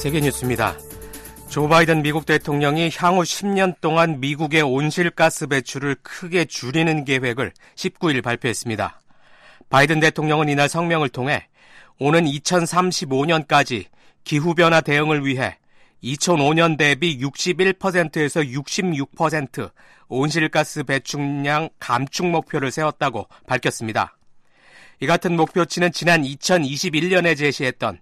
세계뉴스입니다. 조 바이든 미국 대통령이 향후 10년 동안 미국의 온실가스 배출을 크게 줄이는 계획을 19일 발표했습니다. 바이든 대통령은 이날 성명을 통해 오는 2035년까지 기후변화 대응을 위해 2005년 대비 61%에서 66% 온실가스 배출량 감축 목표를 세웠다고 밝혔습니다. 이 같은 목표치는 지난 2021년에 제시했던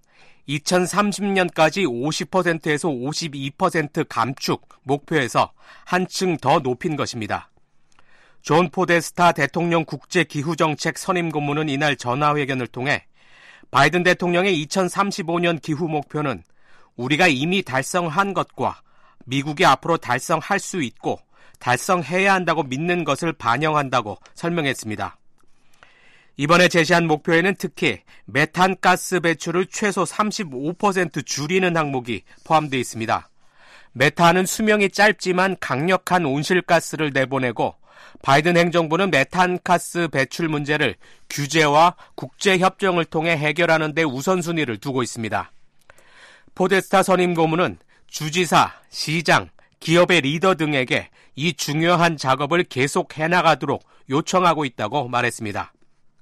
2030년까지 50%에서 52% 감축 목표에서 한층 더 높인 것입니다. 존 포데스타 대통령 국제기후정책 선임고문은 이날 전화회견을 통해 바이든 대통령의 2035년 기후 목표는 우리가 이미 달성한 것과 미국이 앞으로 달성할 수 있고 달성해야 한다고 믿는 것을 반영한다고 설명했습니다. 이번에 제시한 목표에는 특히 메탄가스 배출을 최소 35% 줄이는 항목이 포함되어 있습니다. 메탄은 수명이 짧지만 강력한 온실가스를 내보내고 바이든 행정부는 메탄가스 배출 문제를 규제와 국제협정을 통해 해결하는 데 우선순위를 두고 있습니다. 포데스타 선임 고문은 주지사, 시장, 기업의 리더 등에게 이 중요한 작업을 계속 해나가도록 요청하고 있다고 말했습니다.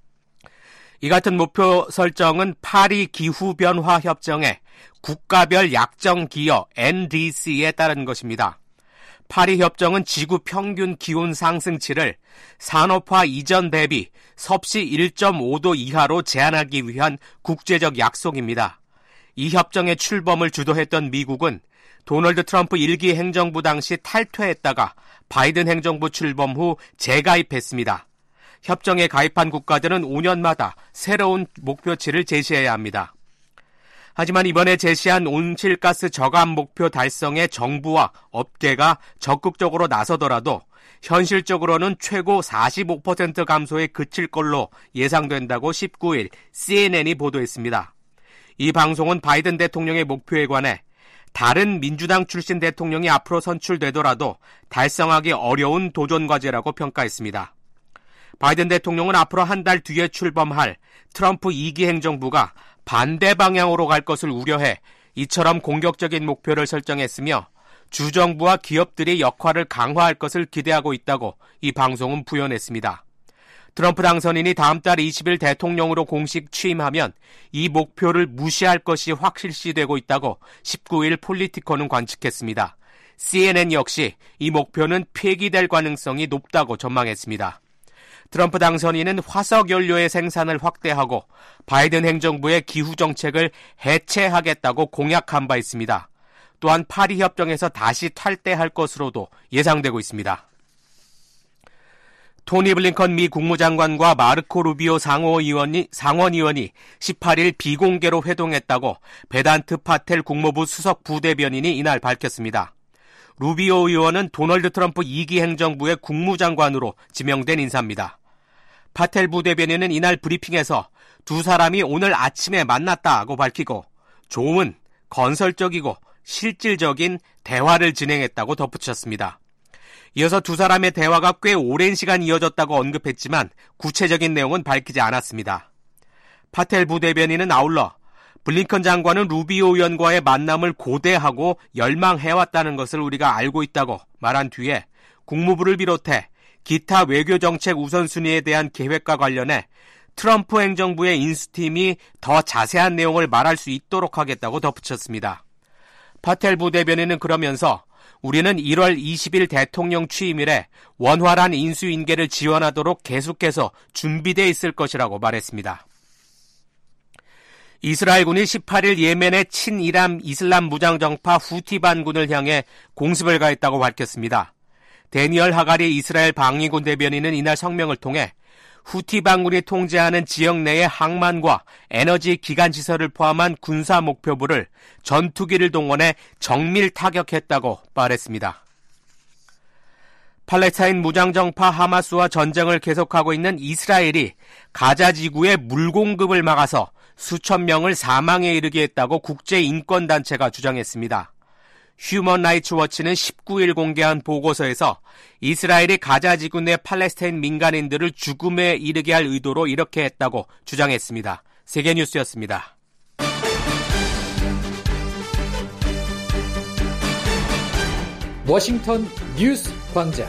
이 같은 목표 설정은 파리 기후변화 협정의 국가별 약정 기여 NDC에 따른 것입니다. 파리 협정은 지구 평균 기온 상승치를 산업화 이전 대비 섭씨 1.5도 이하로 제한하기 위한 국제적 약속입니다. 이 협정의 출범을 주도했던 미국은 도널드 트럼프 1기 행정부 당시 탈퇴했다가 바이든 행정부 출범 후 재가입했습니다. 협정에 가입한 국가들은 5년마다 새로운 목표치를 제시해야 합니다. 하지만 이번에 제시한 온실가스 저감 목표 달성에 정부와 업계가 적극적으로 나서더라도 현실적으로는 최고 45% 감소에 그칠 걸로 예상된다고 19일 CNN이 보도했습니다. 이 방송은 바이든 대통령의 목표에 관해 다른 민주당 출신 대통령이 앞으로 선출되더라도 달성하기 어려운 도전과제라고 평가했습니다. 바이든 대통령은 앞으로 한 달 뒤에 출범할 트럼프 2기 행정부가 반대 방향으로 갈 것을 우려해 이처럼 공격적인 목표를 설정했으며 주정부와 기업들이 역할을 강화할 것을 기대하고 있다고 이 방송은 부연했습니다. 트럼프 당선인이 다음 달 20일 대통령으로 공식 취임하면 이 목표를 무시할 것이 확실시되고 있다고 19일 폴리티코는 관측했습니다. CNN 역시 이 목표는 폐기될 가능성이 높다고 전망했습니다. 트럼프 당선인은 화석연료의 생산을 확대하고 바이든 행정부의 기후정책을 해체하겠다고 공약한 바 있습니다. 또한 파리 협정에서 다시 탈퇴할 것으로도 예상되고 있습니다. 토니 블링컨 미 국무장관과 마르코 루비오 상원의원이 18일 비공개로 회동했다고 베단트 파텔 국무부 수석 부대변인이 이날 밝혔습니다. 루비오 의원은 도널드 트럼프 2기 행정부의 국무장관으로 지명된 인사입니다. 파텔 부대변인은 이날 브리핑에서 두 사람이 오늘 아침에 만났다고 밝히고 좋은, 건설적이고 실질적인 대화를 진행했다고 덧붙였습니다. 이어서 두 사람의 대화가 꽤 오랜 시간 이어졌다고 언급했지만 구체적인 내용은 밝히지 않았습니다. 파텔 부대변인은 아울러 블링컨 장관은 루비오 의원과의 만남을 고대하고 열망해왔다는 것을 우리가 알고 있다고 말한 뒤에 국무부를 비롯해 기타 외교정책 우선순위에 대한 계획과 관련해 트럼프 행정부의 인수팀이 더 자세한 내용을 말할 수 있도록 하겠다고 덧붙였습니다. 파텔 부대변인은 그러면서 우리는 1월 20일 대통령 취임일에 원활한 인수인계를 지원하도록 계속해서 준비되어 있을 것이라고 말했습니다. 이스라엘군이 18일 예멘의 친이란 이슬람 무장정파 후티 반군을 향해 공습을 가했다고 밝혔습니다. 데니얼 하가리 이스라엘 방위군 대변인은 이날 성명을 통해 후티 반군이 통제하는 지역 내의 항만과 에너지 기관 시설을 포함한 군사 목표부를 전투기를 동원해 정밀 타격했다고 말했습니다. 팔레스타인 무장정파 하마스와 전쟁을 계속하고 있는 이스라엘이 가자 지구의 물 공급을 막아서 수천 명을 사망에 이르게 했다고 국제인권단체가 주장했습니다. 휴먼 라이츠 워치는 19일 공개한 보고서에서 이스라엘이 가자 지구 내 팔레스타인 민간인들을 죽음에 이르게 할 의도로 이렇게 했다고 주장했습니다. 세계뉴스였습니다. 워싱턴 뉴스 광장.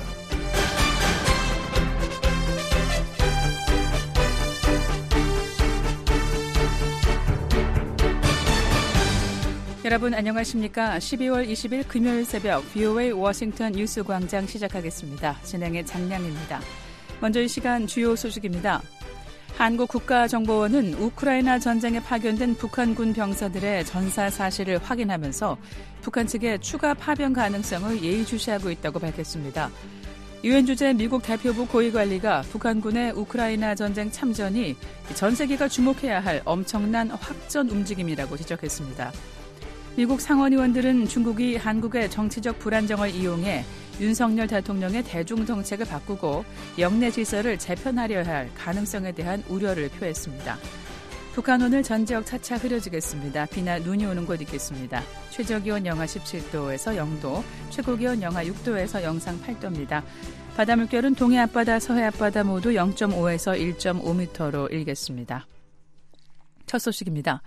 여러분 안녕하십니까? 12월 20일 금요일 새벽 VOA 워싱턴 뉴스 광장 시작하겠습니다. 진행의 장량입니다. 먼저 이 시간 주요 소식입니다. 한국 국가정보원은 우크라이나 전쟁에 파견된 북한군 병사들의 전사 사실을 확인하면서 북한 측의 추가 파병 가능성을 예의주시하고 있다고 밝혔습니다. 유엔 주재 미국 대표부 고위관리가 북한군의 우크라이나 전쟁 참전이 전 세계가 주목해야 할 엄청난 확전 움직임이라고 지적했습니다. 미국 상원의원들은 중국이 한국의 정치적 불안정을 이용해 윤석열 대통령의 대중정책을 바꾸고 영내 질서를 재편하려 할 가능성에 대한 우려를 표했습니다. 북한 오늘 전 지역 차차 흐려지겠습니다. 비나 눈이 오는 곳 있겠습니다. 최저기온 영하 17도에서 0도, 최고기온 영하 6도에서 영상 8도입니다. 바다 물결은 동해 앞바다, 서해 앞바다 모두 0.5에서 1.5m로 일겠습니다. 첫 소식입니다.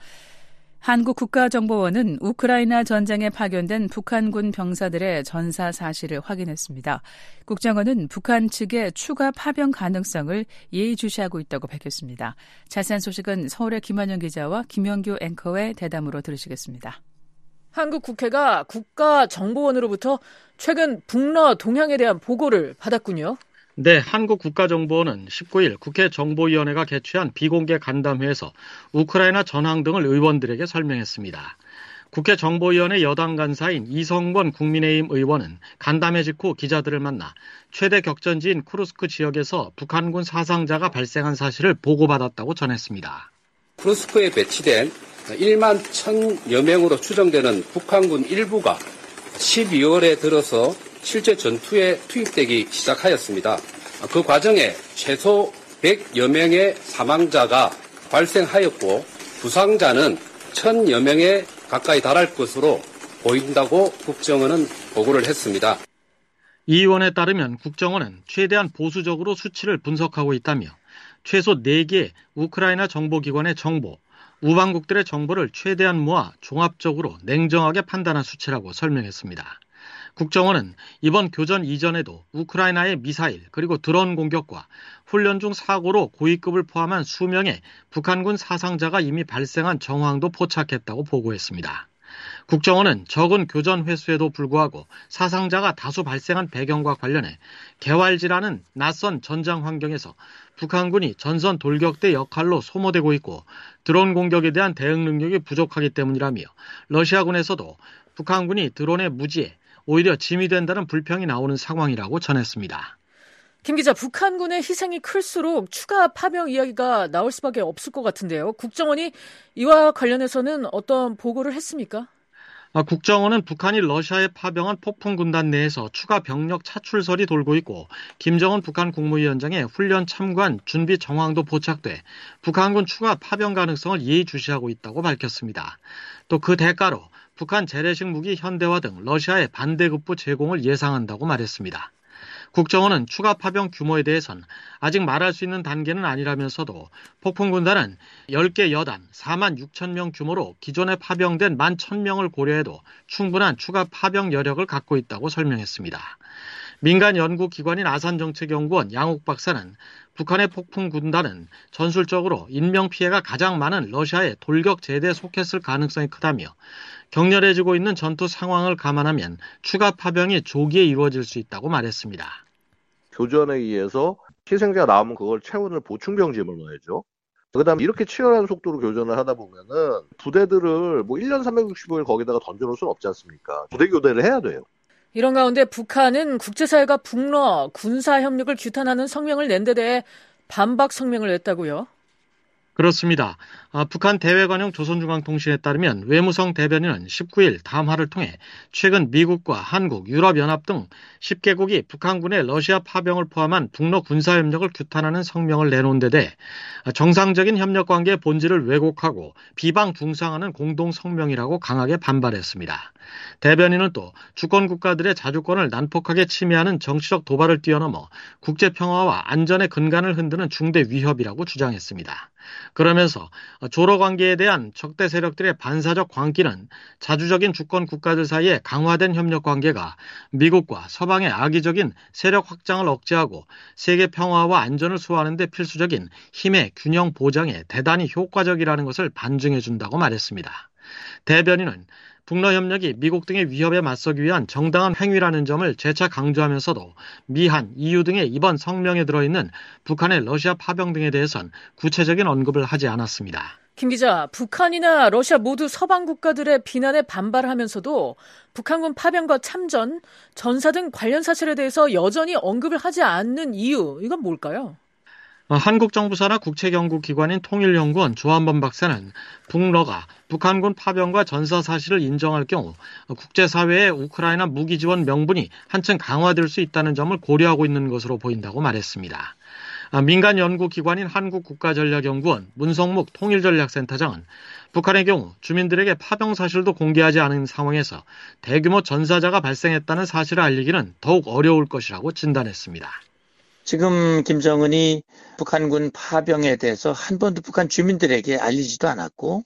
한국 국가정보원은 우크라이나 전쟁에 파견된 북한군 병사들의 전사 사실을 확인했습니다. 국정원은 북한 측의 추가 파병 가능성을 예의주시하고 있다고 밝혔습니다. 자세한 소식은 서울의 김환영 기자와 김영규 앵커의 대담으로 들으시겠습니다. 한국 국회가 국가정보원으로부터 최근 북러 동향에 대한 보고를 받았군요. 네, 한국국가정보원은 19일 국회 정보위원회가 개최한 비공개 간담회에서 우크라이나 전황 등을 의원들에게 설명했습니다. 국회 정보위원회 여당 간사인 이성권 국민의힘 의원은 간담회 직후 기자들을 만나 최대 격전지인 쿠르스크 지역에서 북한군 사상자가 발생한 사실을 보고받았다고 전했습니다. 쿠르스크에 배치된 1만 1,000여 명으로 추정되는 북한군 일부가 12월에 들어서 실제 전투에 투입되기 시작하였습니다. 그 과정에 최소 100여 명의 사망자가 발생하였고 부상자는 1,000여 명에 가까이 달할 것으로 보인다고 국정원은 보고를 했습니다. 이 의원에 따르면 국정원은 최대한 보수적으로 수치를 분석하고 있다며 최소 4개 우크라이나 정보기관의 정보, 우방국들의 정보를 최대한 모아 종합적으로 냉정하게 판단한 수치라고 설명했습니다. 국정원은 이번 교전 이전에도 우크라이나의 미사일 그리고 드론 공격과 훈련 중 사고로 고위급을 포함한 수명의 북한군 사상자가 이미 발생한 정황도 포착했다고 보고했습니다. 국정원은 적은 교전 횟수에도 불구하고 사상자가 다수 발생한 배경과 관련해 개활지라는 낯선 전장 환경에서 북한군이 전선 돌격대 역할로 소모되고 있고 드론 공격에 대한 대응 능력이 부족하기 때문이라며 러시아군에서도 북한군이 드론의 무지에 오히려 짐이 된다는 불평이 나오는 상황이라고 전했습니다. 김 기자, 북한군의 희생이 클수록 추가 파병 이야기가 나올 수밖에 없을 것 같은데요. 국정원이 이와 관련해서는 어떤 보고를 했습니까? 국정원은 북한이 러시아에 파병한 폭풍군단 내에서 추가 병력 차출설이 돌고 있고 김정은 북한 국무위원장의 훈련 참관 준비 정황도 포착돼 북한군 추가 파병 가능성을 예의주시하고 있다고 밝혔습니다. 또 그 대가로 북한 재래식 무기 현대화 등 러시아의 반대급부 제공을 예상한다고 말했습니다. 국정원은 추가 파병 규모에 대해선 아직 말할 수 있는 단계는 아니라면서도 폭풍군단은 10개 여단 4만 6천 명 규모로 기존에 파병된 1만 1,000명을 고려해도 충분한 추가 파병 여력을 갖고 있다고 설명했습니다. 민간 연구기관인 아산정책연구원 양옥 박사는 북한의 폭풍군단은 전술적으로 인명피해가 가장 많은 러시아의 돌격 제대에 속했을 가능성이 크다며 격렬해지고 있는 전투 상황을 감안하면 추가 파병이 조기에 이루어질 수 있다고 말했습니다. 교전에 의해서 희생자가 나오면 그걸 채우는 보충병짐을 넣어야죠. 그다음에 이렇게 치열한 속도로 교전을 하다 보면은 부대들을 1년 365일 거기다가 던져놓을 수는 없지 않습니까? 부대 교대를 해야 돼요. 이런 가운데 북한은 국제사회가 북러 군사협력을 규탄하는 성명을 낸 데 대해 반박 성명을 냈다고요? 그렇습니다. 북한 대외관용 조선중앙통신에 따르면 외무성 대변인은 19일 담화를 통해 최근 미국과 한국, 유럽연합 등 10개국이 북한군의 러시아 파병을 포함한 북러 군사협력을 규탄하는 성명을 내놓은 데 대해 정상적인 협력관계의 본질을 왜곡하고 비방중상하는 공동성명이라고 강하게 반발했습니다. 대변인은 또 주권국가들의 자주권을 난폭하게 침해하는 정치적 도발을 뛰어넘어 국제평화와 안전의 근간을 흔드는 중대 위협이라고 주장했습니다. 그러면서 조로 관계에 대한 적대 세력들의 반사적 광기는 자주적인 주권 국가들 사이의 강화된 협력 관계가 미국과 서방의 악의적인 세력 확장을 억제하고 세계 평화와 안전을 수호하는 데 필수적인 힘의 균형 보장에 대단히 효과적이라는 것을 반증해 준다고 말했습니다. 대변인은 북러 협력이 미국 등의 위협에 맞서기 위한 정당한 행위라는 점을 재차 강조하면서도 미한, EU 등의 이번 성명에 들어있는 북한의 러시아 파병 등에 대해선 구체적인 언급을 하지 않았습니다. 김 기자, 북한이나 러시아 모두 서방 국가들의 비난에 반발하면서도 북한군 파병과 참전, 전사 등 관련 사실에 대해서 여전히 언급을 하지 않는 이유, 이건 뭘까요? 한국 정부 산하 국책연구기관인 통일연구원 조한범 박사는 북러가 북한군 파병과 전사 사실을 인정할 경우 국제사회의 우크라이나 무기 지원 명분이 한층 강화될 수 있다는 점을 고려하고 있는 것으로 보인다고 말했습니다. 민간 연구기관인 한국국가전략연구원 문성묵 통일전략센터장은 북한의 경우 주민들에게 파병 사실도 공개하지 않은 상황에서 대규모 전사자가 발생했다는 사실을 알리기는 더욱 어려울 것이라고 진단했습니다. 지금 김정은이 북한군 파병에 대해서 한 번도 북한 주민들에게 알리지도 않았고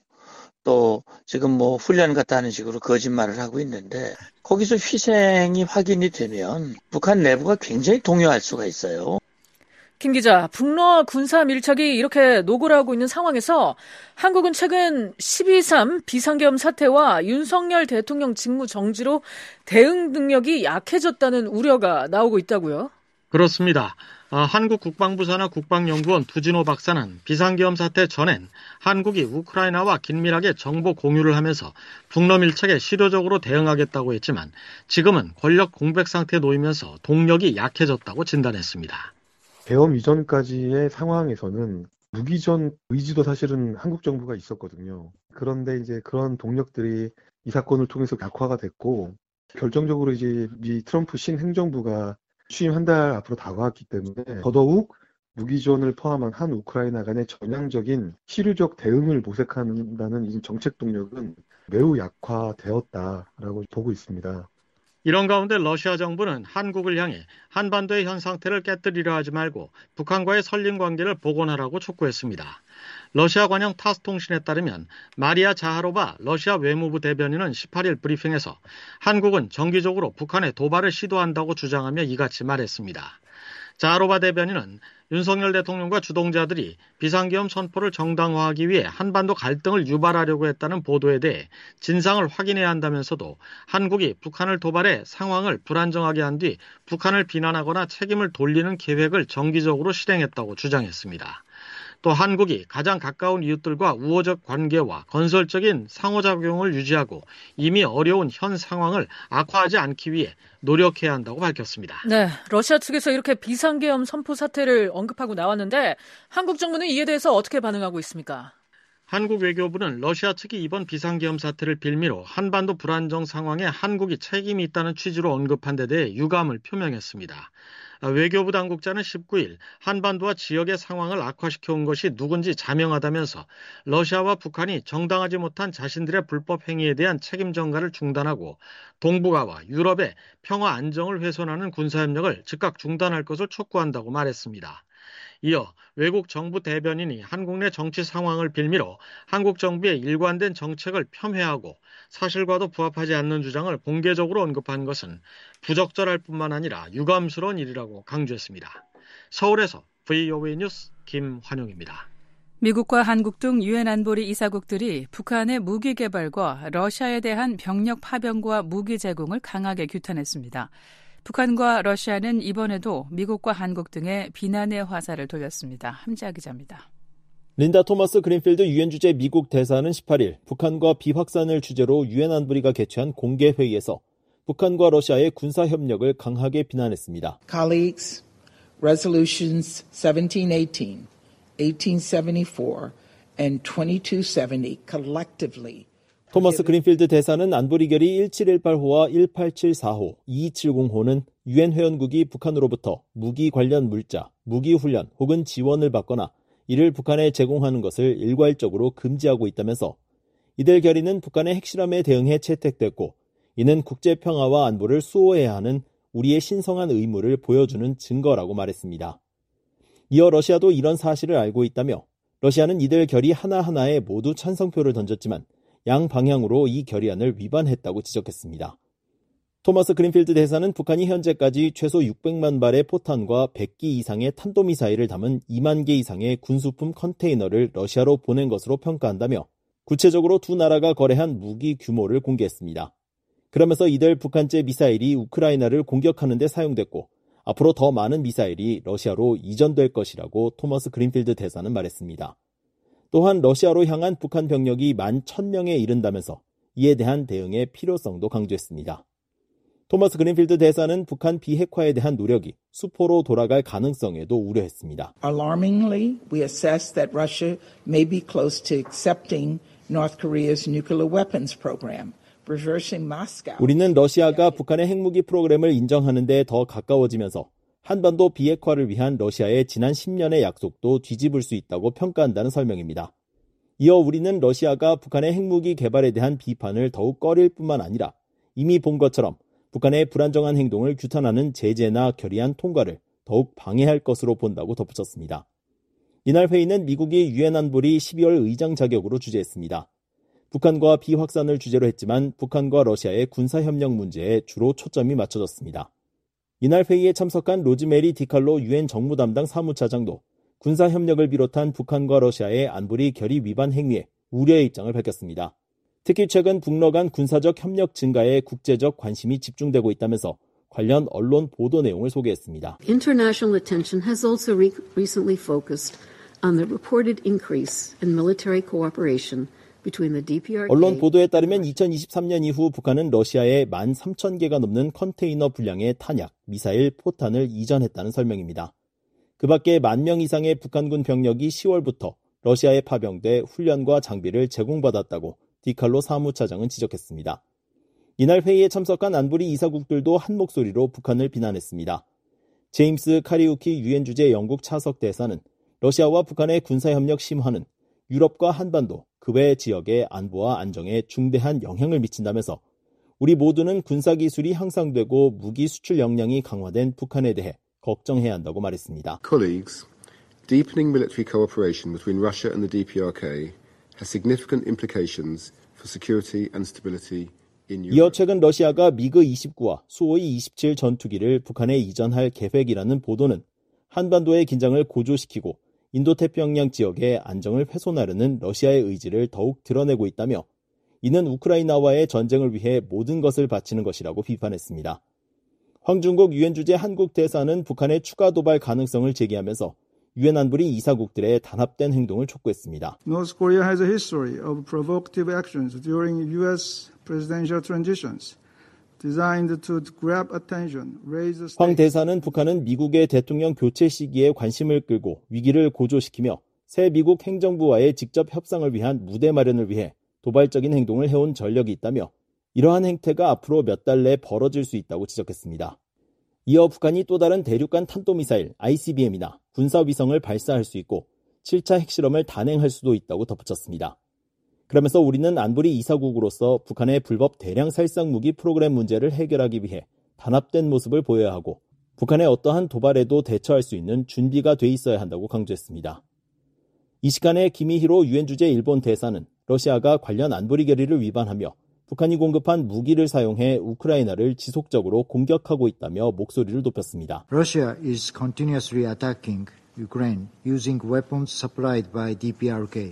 또 지금 훈련 같다 하는 식으로 거짓말을 하고 있는데 거기서 희생이 확인이 되면 북한 내부가 굉장히 동요할 수가 있어요. 김 기자, 북러 군사 밀착이 이렇게 노골하고 있는 상황에서 한국은 최근 12.3 비상계엄 사태와 윤석열 대통령 직무 정지로 대응 능력이 약해졌다는 우려가 나오고 있다고요? 그렇습니다. 한국 국방부 산하 국방연구원 두진호 박사는 비상계엄 사태 전엔 한국이 우크라이나와 긴밀하게 정보 공유를 하면서 북러 밀착에 실효적으로 대응하겠다고 했지만 지금은 권력 공백 상태에 놓이면서 동력이 약해졌다고 진단했습니다. 계엄 이전까지의 상황에서는 무기전 의지도 사실은 한국 정부가 있었거든요. 그런데 이제 그런 동력들이 이 사건을 통해서 약화가 됐고 결정적으로 이제 미 트럼프 신행정부가 취임 한 달 앞으로 다가왔기 때문에 더더욱 무기전을 포함한 한 우크라이나 간의 전향적인 실효적 대응을 모색한다는 이 정책 동력은 매우 약화되었다라고 보고 있습니다. 이런 가운데 러시아 정부는 한국을 향해 한반도의 현 상태를 깨뜨리려 하지 말고 북한과의 설린 관계를 복원하라고 촉구했습니다. 러시아 관영 타스 통신에 따르면 마리아 자하로바 러시아 외무부 대변인은 18일 브리핑에서 한국은 정기적으로 북한에 도발을 시도한다고 주장하며 이같이 말했습니다. 자하로바 대변인은 윤석열 대통령과 주동자들이 비상계엄 선포를 정당화하기 위해 한반도 갈등을 유발하려고 했다는 보도에 대해 진상을 확인해야 한다면서도 한국이 북한을 도발해 상황을 불안정하게 한 뒤 북한을 비난하거나 책임을 돌리는 계획을 정기적으로 실행했다고 주장했습니다. 또 한국이 가장 가까운 이웃들과 우호적 관계와 건설적인 상호작용을 유지하고 이미 어려운 현 상황을 악화하지 않기 위해 노력해야 한다고 밝혔습니다. 네, 러시아 측에서 이렇게 비상계엄 선포 사태를 언급하고 나왔는데 한국 정부는 이에 대해서 어떻게 반응하고 있습니까? 한국 외교부는 러시아 측이 이번 비상계엄 사태를 빌미로 한반도 불안정 상황에 한국이 책임이 있다는 취지로 언급한 데 대해 유감을 표명했습니다. 외교부 당국자는 19일 한반도와 지역의 상황을 악화시켜온 것이 누군지 자명하다면서 러시아와 북한이 정당하지 못한 자신들의 불법 행위에 대한 책임 전가를 중단하고 동북아와 유럽의 평화 안정을 훼손하는 군사협력을 즉각 중단할 것을 촉구한다고 말했습니다. 이어 외국 정부 대변인이 한국 내 정치 상황을 빌미로 한국 정부의 일관된 정책을 폄훼하고 사실과도 부합하지 않는 주장을 공개적으로 언급한 것은 부적절할 뿐만 아니라 유감스러운 일이라고 강조했습니다. 서울에서 VOA 뉴스 김환용입니다. 미국과 한국 등 유엔 안보리 이사국들이 북한의 무기 개발과 러시아에 대한 병력 파병과 무기 제공을 강하게 규탄했습니다. 북한과 러시아는 이번에도 미국과 한국 등의 비난의 화살을 돌렸습니다. 함지아 기자입니다. 린다 토마스 그린필드 유엔 주재 미국 대사는 18일 북한과 비확산을 주제로 유엔 안보리가 개최한 공개 회의에서 북한과 러시아의 군사 협력을 강하게 비난했습니다. Colleagues, resolutions 1718, 1874 and 2270 collectively 토마스 그린필드 대사는 안보리 결의 1718호와 1874호, 2270호는 유엔 회원국이 북한으로부터 무기 관련 물자, 무기 훈련 혹은 지원을 받거나 이를 북한에 제공하는 것을 일괄적으로 금지하고 있다면서 이들 결의는 북한의 핵실험에 대응해 채택됐고 이는 국제평화와 안보를 수호해야 하는 우리의 신성한 의무를 보여주는 증거라고 말했습니다. 이어 러시아도 이런 사실을 알고 있다며 러시아는 이들 결의 하나하나에 모두 찬성표를 던졌지만 양 방향으로 이 결의안을 위반했다고 지적했습니다. 토머스 그린필드 대사는 북한이 현재까지 최소 600만 발의 포탄과 100기 이상의 탄도미사일을 담은 2만 개 이상의 군수품 컨테이너를 러시아로 보낸 것으로 평가한다며 구체적으로 두 나라가 거래한 무기 규모를 공개했습니다. 그러면서 이들 북한제 미사일이 우크라이나를 공격하는 데 사용됐고 앞으로 더 많은 미사일이 러시아로 이전될 것이라고 토머스 그린필드 대사는 말했습니다. 또한 러시아로 향한 북한 병력이 11,000명에 이른다면서 이에 대한 대응의 필요성도 강조했습니다. 토머스 그린필드 대사는 북한 비핵화에 대한 노력이 수포로 돌아갈 가능성에도 우려했습니다. Alarmingly, we assess that Russia may be close to accepting North Korea's nuclear weapons program. 우리는 러시아가 북한의 핵무기 프로그램을 인정하는 데 더 가까워지면서 한반도 비핵화를 위한 러시아의 지난 10년의 약속도 뒤집을 수 있다고 평가한다는 설명입니다. 이어 우리는 러시아가 북한의 핵무기 개발에 대한 비판을 더욱 꺼릴 뿐만 아니라 이미 본 것처럼 북한의 불안정한 행동을 규탄하는 제재나 결의안 통과를 더욱 방해할 것으로 본다고 덧붙였습니다. 이날 회의는 미국이 유엔 안보리 12월 의장 자격으로 주재했습니다. 북한과 비확산을 주제로 했지만 북한과 러시아의 군사협력 문제에 주로 초점이 맞춰졌습니다. 이날 회의에 참석한 로즈메리 디칼로 유엔 정무담당 사무차장도 군사협력을 비롯한 북한과 러시아의 안보리 결의 위반 행위에 우려의 입장을 밝혔습니다. 특히 최근 북러 간 군사적 협력 증가에 국제적 관심이 집중되고 있다면서 관련 언론 보도 내용을 소개했습니다. International attention has also recently focused on the reported increase in military cooperation 언론 보도에 따르면 2023년 이후 북한은 러시아에 13,000개가 넘는 컨테이너 분량의 탄약, 미사일, 포탄을 이전했다는 설명입니다. 그 밖에 10,000명 이상의 북한군 병력이 10월부터 러시아에 파병돼 훈련과 장비를 제공받았다고 디칼로 사무차장은 지적했습니다. 이날 회의에 참석한 안보리 이사국들도 한 목소리로 북한을 비난했습니다. 제임스 카리우키 유엔 주재 영국 차석 대사는 러시아와 북한의 군사협력 심화는 유럽과 한반도, 그 외 지역의 안보와 안정에 중대한 영향을 미친다면서 우리 모두는 군사기술이 향상되고 무기 수출 역량이 강화된 북한에 대해 걱정해야 한다고 말했습니다. Colleagues, deepening military cooperation between Russia and the DPRK has significant implications for security and stability in Europe. 이어 최근 러시아가 미그 29와 수호이 27 전투기를 북한에 이전할 계획이라는 보도는 한반도의 긴장을 고조시키고 인도태평양 지역의 안정을 훼손하려는 러시아의 의지를 더욱 드러내고 있다며 이는 우크라이나와의 전쟁을 위해 모든 것을 바치는 것이라고 비판했습니다. 황중국 유엔 주재 한국 대사는 북한의 추가 도발 가능성을 제기하면서 유엔 안보리 이사국들의 단합된 행동을 촉구했습니다. North Korea has a history of provocative actions during U.S. presidential transitions. 황 대사는 북한은 미국의 대통령 교체 시기에 관심을 끌고 위기를 고조시키며 새 미국 행정부와의 직접 협상을 위한 무대 마련을 위해 도발적인 행동을 해온 전력이 있다며 이러한 행태가 앞으로 몇 달 내 벌어질 수 있다고 지적했습니다. 이어 북한이 또 다른 대륙간 탄도미사일 ICBM이나 군사위성을 발사할 수 있고 7차 핵실험을 단행할 수도 있다고 덧붙였습니다. 그러면서 우리는 안보리 이사국으로서 북한의 불법 대량 살상 무기 프로그램 문제를 해결하기 위해 단합된 모습을 보여야 하고 북한의 어떠한 도발에도 대처할 수 있는 준비가 돼 있어야 한다고 강조했습니다. 이 시간에 기미히로 유엔 주재 일본 대사는 러시아가 관련 안보리 결의를 위반하며 북한이 공급한 무기를 사용해 우크라이나를 지속적으로 공격하고 있다며 목소리를 높였습니다. Russia is continuously attacking Ukraine using weapons supplied by DPRK.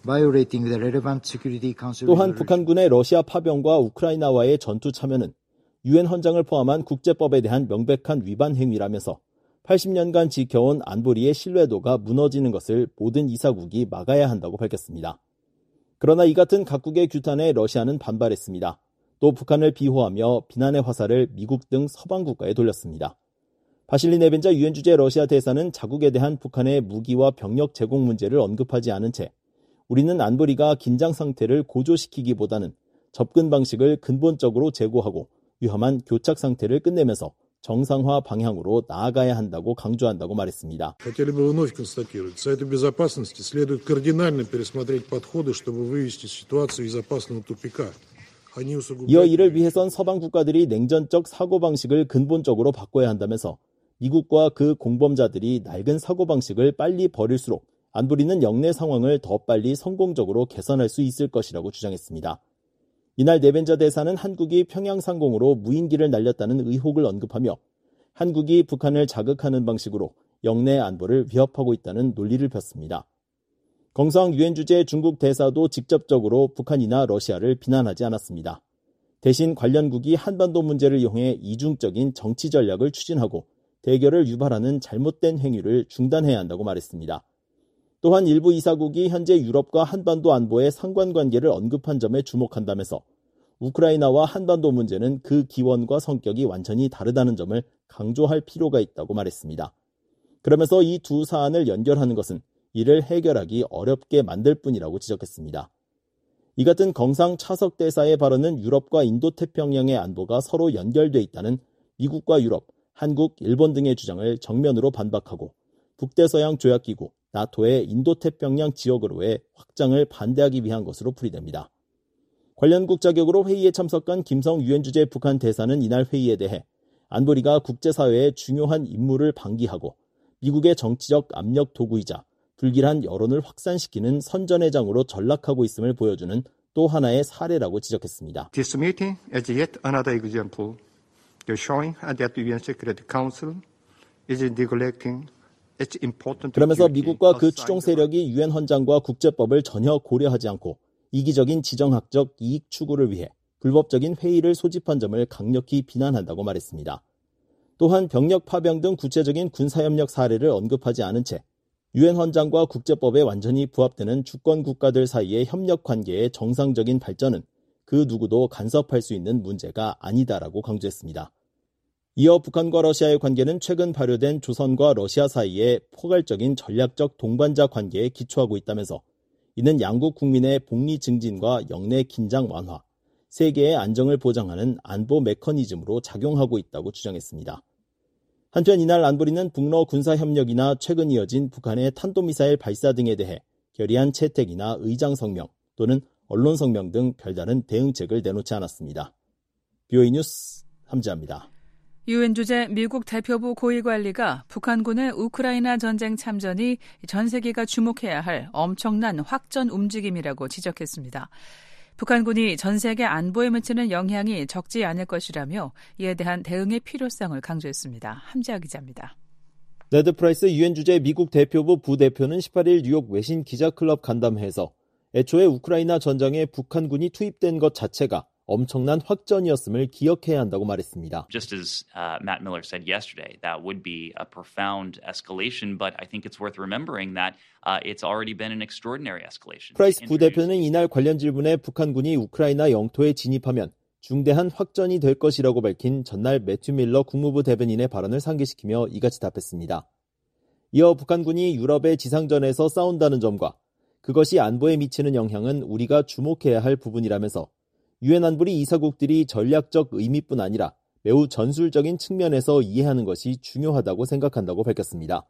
또한 북한군의 러시아 파병과 우크라이나와의 전투 참여는 유엔 헌장을 포함한 국제법에 대한 명백한 위반 행위라면서 80년간 지켜온 안보리의 신뢰도가 무너지는 것을 모든 이사국이 막아야 한다고 밝혔습니다. 그러나 이 같은 각국의 규탄에 러시아는 반발했습니다. 또 북한을 비호하며 비난의 화살을 미국 등 서방 국가에 돌렸습니다. 바실리 네벤자 유엔 주재 러시아 대사는 자국에 대한 북한의 무기와 병력 제공 문제를 언급하지 않은 채 우리는 안보리가 긴장 상태를 고조시키기보다는 접근 방식을 근본적으로 재고하고 위험한 교착 상태를 끝내면서 정상화 방향으로 나아가야 한다고 강조한다고 말했습니다. Хотели бы вновь констатировать, Совету Безопасности следует кардинально пересмотреть подходы, чтобы вывести ситуацию из опасного тупика. 이어 이를 위해선 서방 국가들이 냉전적 사고방식을 근본적으로 바꿔야 한다면서 미국과 그 공범자들이 낡은 사고방식을 빨리 버릴수록 안보리는 영내 상황을 더 빨리 성공적으로 개선할 수 있을 것이라고 주장했습니다. 이날 네벤저 대사는 한국이 평양 상공으로 무인기를 날렸다는 의혹을 언급하며 한국이 북한을 자극하는 방식으로 영내 안보를 위협하고 있다는 논리를 폈습니다.耿성 유엔 주재 중국 대사도 직접적으로 북한이나 러시아를 비난하지 않았습니다. 대신 관련국이 한반도 문제를 이용해 이중적인 정치 전략을 추진하고 대결을 유발하는 잘못된 행위를 중단해야 한다고 말했습니다. 또한 일부 이사국이 현재 유럽과 한반도 안보의 상관관계를 언급한 점에 주목한다면서 우크라이나와 한반도 문제는 그 기원과 성격이 완전히 다르다는 점을 강조할 필요가 있다고 말했습니다. 그러면서 이 두 사안을 연결하는 것은 이를 해결하기 어렵게 만들 뿐이라고 지적했습니다. 이 같은耿상 차석 대사의 발언은 유럽과 인도태평양의 안보가 서로 연결돼 있다는 미국과 유럽, 한국, 일본 등의 주장을 정면으로 반박하고 북대서양 조약기구, 나토의 인도태평양 지역으로의 확장을 반대하기 위한 것으로 풀이됩니다. 관련국 자격으로 회의에 참석한 김성 유엔 주재 북한 대사는 이날 회의에 대해 안보리가 국제사회의 중요한 임무를 방기하고 미국의 정치적 압력 도구이자 불길한 여론을 확산시키는 선전회장으로 전락하고 있음을 보여주는 또 하나의 사례라고 지적했습니다. This meeting is yet another example showing that the UN Security Council is neglecting its important. 그러면서 미국과 그 추종 세력이 유엔 헌장과 국제법을 전혀 고려하지 않고 이기적인 지정학적 이익 추구를 위해 불법적인 회의를 소집한 점을 강력히 비난한다고 말했습니다. 또한 병력 파병 등 구체적인 군사협력 사례를 언급하지 않은 채 유엔 헌장과 국제법에 완전히 부합되는 주권 국가들 사이의 협력 관계의 정상적인 발전은 그 누구도 간섭할 수 있는 문제가 아니다라고 강조했습니다. 이어 북한과 러시아의 관계는 최근 발효된 조선과 러시아 사이의 포괄적인 전략적 동반자 관계에 기초하고 있다면서 이는 양국 국민의 복리 증진과 영내 긴장 완화, 세계의 안정을 보장하는 안보 메커니즘으로 작용하고 있다고 주장했습니다. 한편 이날 안보리는 북러 군사협력이나 최근 이어진 북한의 탄도미사일 발사 등에 대해 결의안 채택이나 의장 성명 또는 언론 성명 등 별다른 대응책을 내놓지 않았습니다. BOE 뉴스 함지아입니다. 유엔 주재 미국 대표부 고위관리가 북한군의 우크라이나 전쟁 참전이 전 세계가 주목해야 할 엄청난 확전 움직임이라고 지적했습니다. 북한군이 전 세계 안보에 미치는 영향이 적지 않을 것이라며 이에 대한 대응의 필요성을 강조했습니다. 함지아 기자입니다. 네드 프라이스 유엔 주재 미국 대표부 부대표는 18일 뉴욕 외신 기자클럽 간담회에서 애초에 우크라이나 전장에 북한군이 투입된 것 자체가 엄청난 확전이었음을 기억해야 한다고 말했습니다. Just as Matt Miller said yesterday, that would be a profound escalation, but I think it's worth remembering that it's already been an extraordinary escalation. 프라이스 부대표는 이날 관련 질문에 북한군이 우크라이나 영토에 진입하면 중대한 확전이 될 것이라고 밝힌 전날 매튜 밀러 국무부 대변인의 발언을 상기시키며 이같이 답했습니다. 이어 북한군이 유럽의 지상전에서 싸운다는 점과 그것이 안보에 미치는 영향은 우리가 주목해야 할 부분이라면서 유엔 안보리 이사국들이 전략적 의미뿐 아니라 매우 전술적인 측면에서 이해하는 것이 중요하다고 생각한다고 밝혔습니다.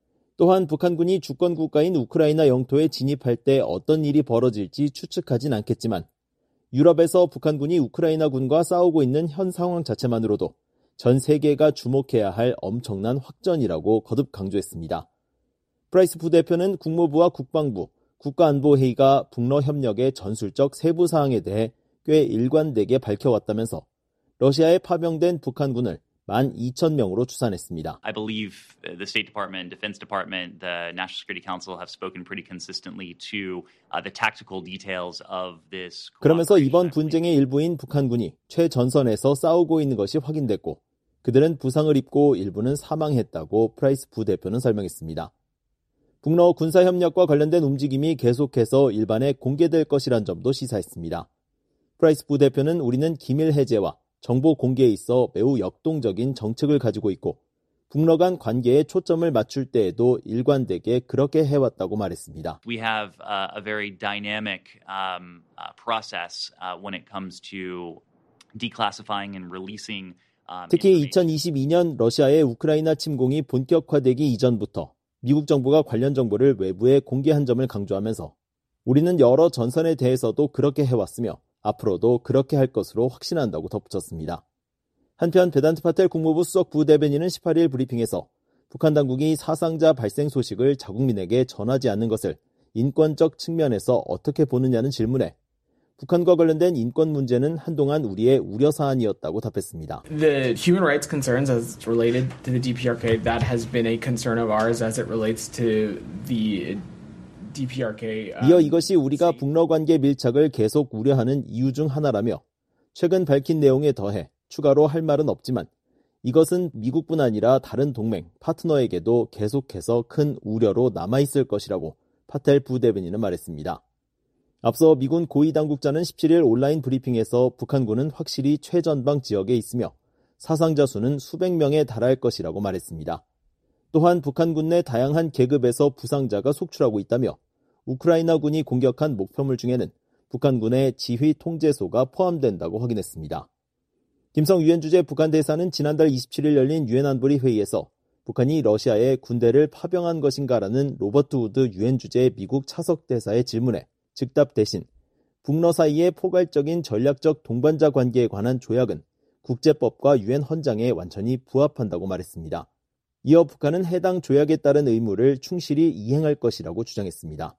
또한 북한군이 주권 국가인 우크라이나 영토에 진입할 때 어떤 일이 벌어질지 추측하진 않겠지만 유럽에서 북한군이 우크라이나 군과 싸우고 있는 현 상황 자체만으로도 전 세계가 주목해야 할 엄청난 확전이라고 거듭 강조했습니다. 프라이스 부대표는 국무부와 국방부, 국가안보회의가 북러 협력의 전술적 세부 사항에 대해 꽤 일관되게 밝혀왔다면서 러시아에 파병된 북한군을 12,000명으로 추산했습니다. I believe the State Department, Defense Department, the National Security Council have spoken pretty consistently to the tactical details of this. 그러면서 이번 분쟁의 일부인 북한군이 최전선에서 싸우고 있는 것이 확인됐고 그들은 부상을 입고 일부는 사망했다고 프라이스 부대표는 설명했습니다. 북러 군사협력과 관련된 움직임이 계속해서 일반에 공개될 것이란 점도 시사했습니다. 프라이스 부대표는 우리는 기밀 해제와 정보 공개에 있어 매우 역동적인 정책을 가지고 있고 북러 간 관계에 초점을 맞출 때에도 일관되게 그렇게 해왔다고 말했습니다. We have a very dynamic process when it comes to declassifying and releasing. 특히 2022년 러시아의 우크라이나 침공이 본격화되기 이전부터 미국 정부가 관련 정보를 외부에 공개한 점을 강조하면서 우리는 여러 전선에 대해서도 그렇게 해왔으며 앞으로도 그렇게 할 것으로 확신한다고 덧붙였습니다. 한편 베단트 파텔 국무부 수석 부대변인은 18일 브리핑에서 북한 당국이 사상자 발생 소식을 자국민에게 전하지 않는 것을 인권적 측면에서 어떻게 보느냐는 질문에 북한과 관련된 인권 문제는 한동안 우리의 우려 사안이었다고 답했습니다. The human rights concerns as related to the DPRK, that has been a concern of ours as it relates to the DPRK. 이어 이것이 우리가 북러 관계 밀착을 계속 우려하는 이유 중 하나라며 최근 밝힌 내용에 더해 추가로 할 말은 없지만 이것은 미국뿐 아니라 다른 동맹, 파트너에게도 계속해서 큰 우려로 남아있을 것이라고 파텔 부대변인은 말했습니다. 앞서 미군 고위 당국자는 17일 온라인 브리핑에서 북한군은 확실히 최전방 지역에 있으며 사상자 수는 수백 명에 달할 것이라고 말했습니다. 또한 북한군 내 다양한 계급에서 부상자가 속출하고 있다며 우크라이나군이 공격한 목표물 중에는 북한군의 지휘 통제소가 포함된다고 확인했습니다. 김성 유엔 주재 북한 대사는 지난달 27일 열린 유엔 안보리 회의에서 북한이 러시아에 군대를 파병한 것인가라는 로버트 우드 유엔 주재 미국 차석 대사의 질문에 즉답 대신 북러 사이의 포괄적인 전략적 동반자 관계에 관한 조약은 국제법과 유엔 헌장에 완전히 부합한다고 말했습니다. 이어 북한은 해당 조약에 따른 의무를 충실히 이행할 것이라고 주장했습니다.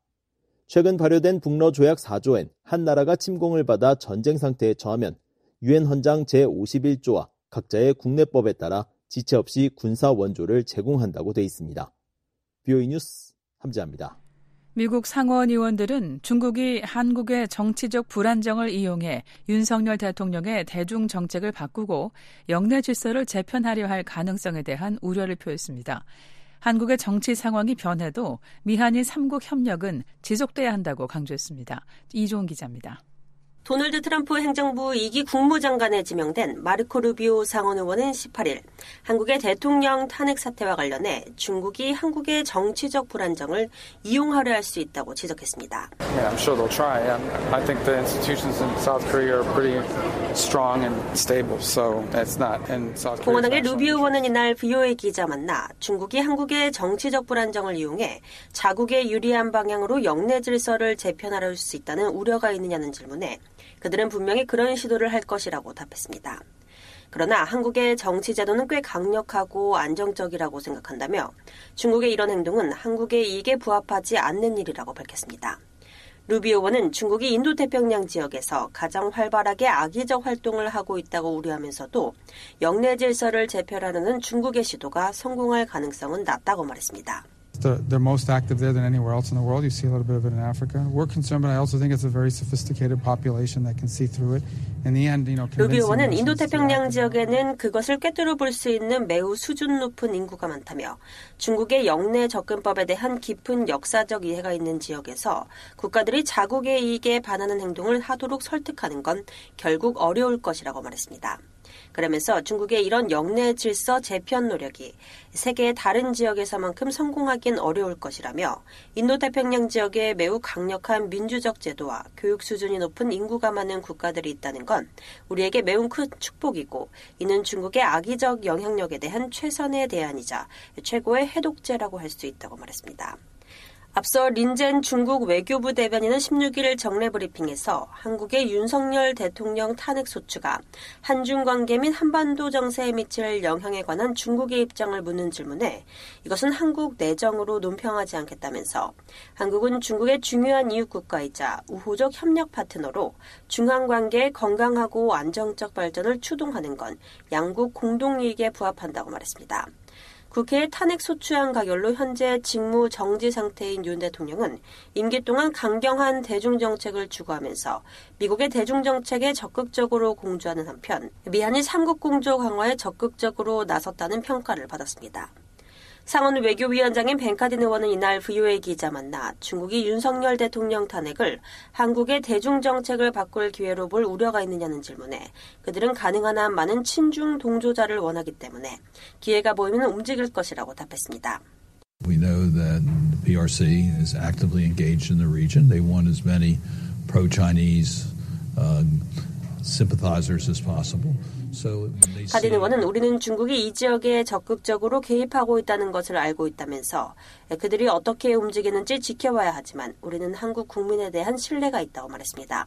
최근 발효된 북러 조약 4조엔 한 나라가 침공을 받아 전쟁 상태에 처하면 유엔 헌장 제51조와 각자의 국내법에 따라 지체 없이 군사 원조를 제공한다고 돼 있습니다. BOE 뉴스 함지아입니다. 미국 상원 의원들은 중국이 한국의 정치적 불안정을 이용해 윤석열 대통령의 대중 정책을 바꾸고 영내 질서를 재편하려 할 가능성에 대한 우려를 표했습니다. 한국의 정치 상황이 변해도 미한일 3국 협력은 지속돼야 한다고 강조했습니다. 이종훈 기자입니다. 도널드 트럼프 행정부 2기 국무장관에 지명된 마르코 루비오 상원 의원은 18일 한국의 대통령 탄핵 사태와 관련해 중국이 한국의 정치적 불안정을 이용하려 할 수 있다고 지적했습니다. I'm sure they'll try. I think the institutions in South Korea are pretty strong and stable, so it's not in South Korea. 공화당의 루비오 의원은 이날 VOA 기자 만나 중국이 한국의 정치적 불안정을 이용해 자국에 유리한 방향으로 영내 질서를 재편하려 할 수 있다는 우려가 있느냐는 질문에 그들은 분명히 그런 시도를 할 것이라고 답했습니다. 그러나 한국의 정치 제도는 꽤 강력하고 안정적이라고 생각한다며 중국의 이런 행동은 한국의 이익에 부합하지 않는 일이라고 밝혔습니다. 루비오 의원은 중국이 인도태평양 지역에서 가장 활발하게 악의적 활동을 하고 있다고 우려하면서도 영내 질서를 재편하려는 중국의 시도가 성공할 가능성은 낮다고 말했습니다. They're most active there than anywhere else in the world. You see a little bit of it in Africa. We're concerned, but I also think it's a very sophisticated population that can see through it. In the end, 루비 의원은 인도태평양 지역에는 그것을 꿰뚫어 볼 수 있는 매우 수준 높은 인구가 많다며 중국의 영내 접근법에 대한 깊은 역사적 이해가 있는 지역에서 국가들이 자국의 이익에 반하는 행동을 하도록 설득하는 건 결국 어려울 것이라고 말했습니다. 그러면서 중국의 이런 영내 질서 재편 노력이 세계의 다른 지역에서만큼 성공하긴 어려울 것이라며 인도태평양 지역에 매우 강력한 민주적 제도와 교육 수준이 높은 인구가 많은 국가들이 있다는 건 우리에게 매우 큰 축복이고 이는 중국의 악의적 영향력에 대한 최선의 대안이자 최고의 해독제라고 할 수 있다고 말했습니다. 앞서 린젠 중국 외교부 대변인은 16일 정례 브리핑에서 한국의 윤석열 대통령 탄핵 소추가 한중 관계 및 한반도 정세에 미칠 영향에 관한 중국의 입장을 묻는 질문에 이것은 한국 내정으로 논평하지 않겠다면서 한국은 중국의 중요한 이웃 국가이자 우호적 협력 파트너로 중한 관계의 건강하고 안정적 발전을 추동하는 건 양국 공동이익에 부합한다고 말했습니다. 국회의 탄핵 소추안 가결로 현재 직무 정지 상태인 윤 대통령은 임기 동안 강경한 대중정책을 추구하면서 미국의 대중정책에 적극적으로 공조하는 한편 미한일 3국 공조 강화에 적극적으로 나섰다는 평가를 받았습니다. 상원 외교위원장인 벤카딘 의원은 이날 VOA 기자 만나 중국이 윤석열 대통령 탄핵을 한국의 대중정책을 바꿀 기회로 볼 우려가 있느냐는 질문에 그들은 가능한 한 많은 친중 동조자를 원하기 때문에 기회가 보이면 움직일 것이라고 답했습니다. We know that the PRC is actively engaged in the region. They want as many pro-Chinese sympathizers as possible. 카딘 의원은 우리는 중국이 이 지역에 적극적으로 개입하고 있다는 것을 알고 있다면서 그들이 어떻게 움직이는지 지켜봐야 하지만 우리는 한국 국민에 대한 신뢰가 있다고 말했습니다.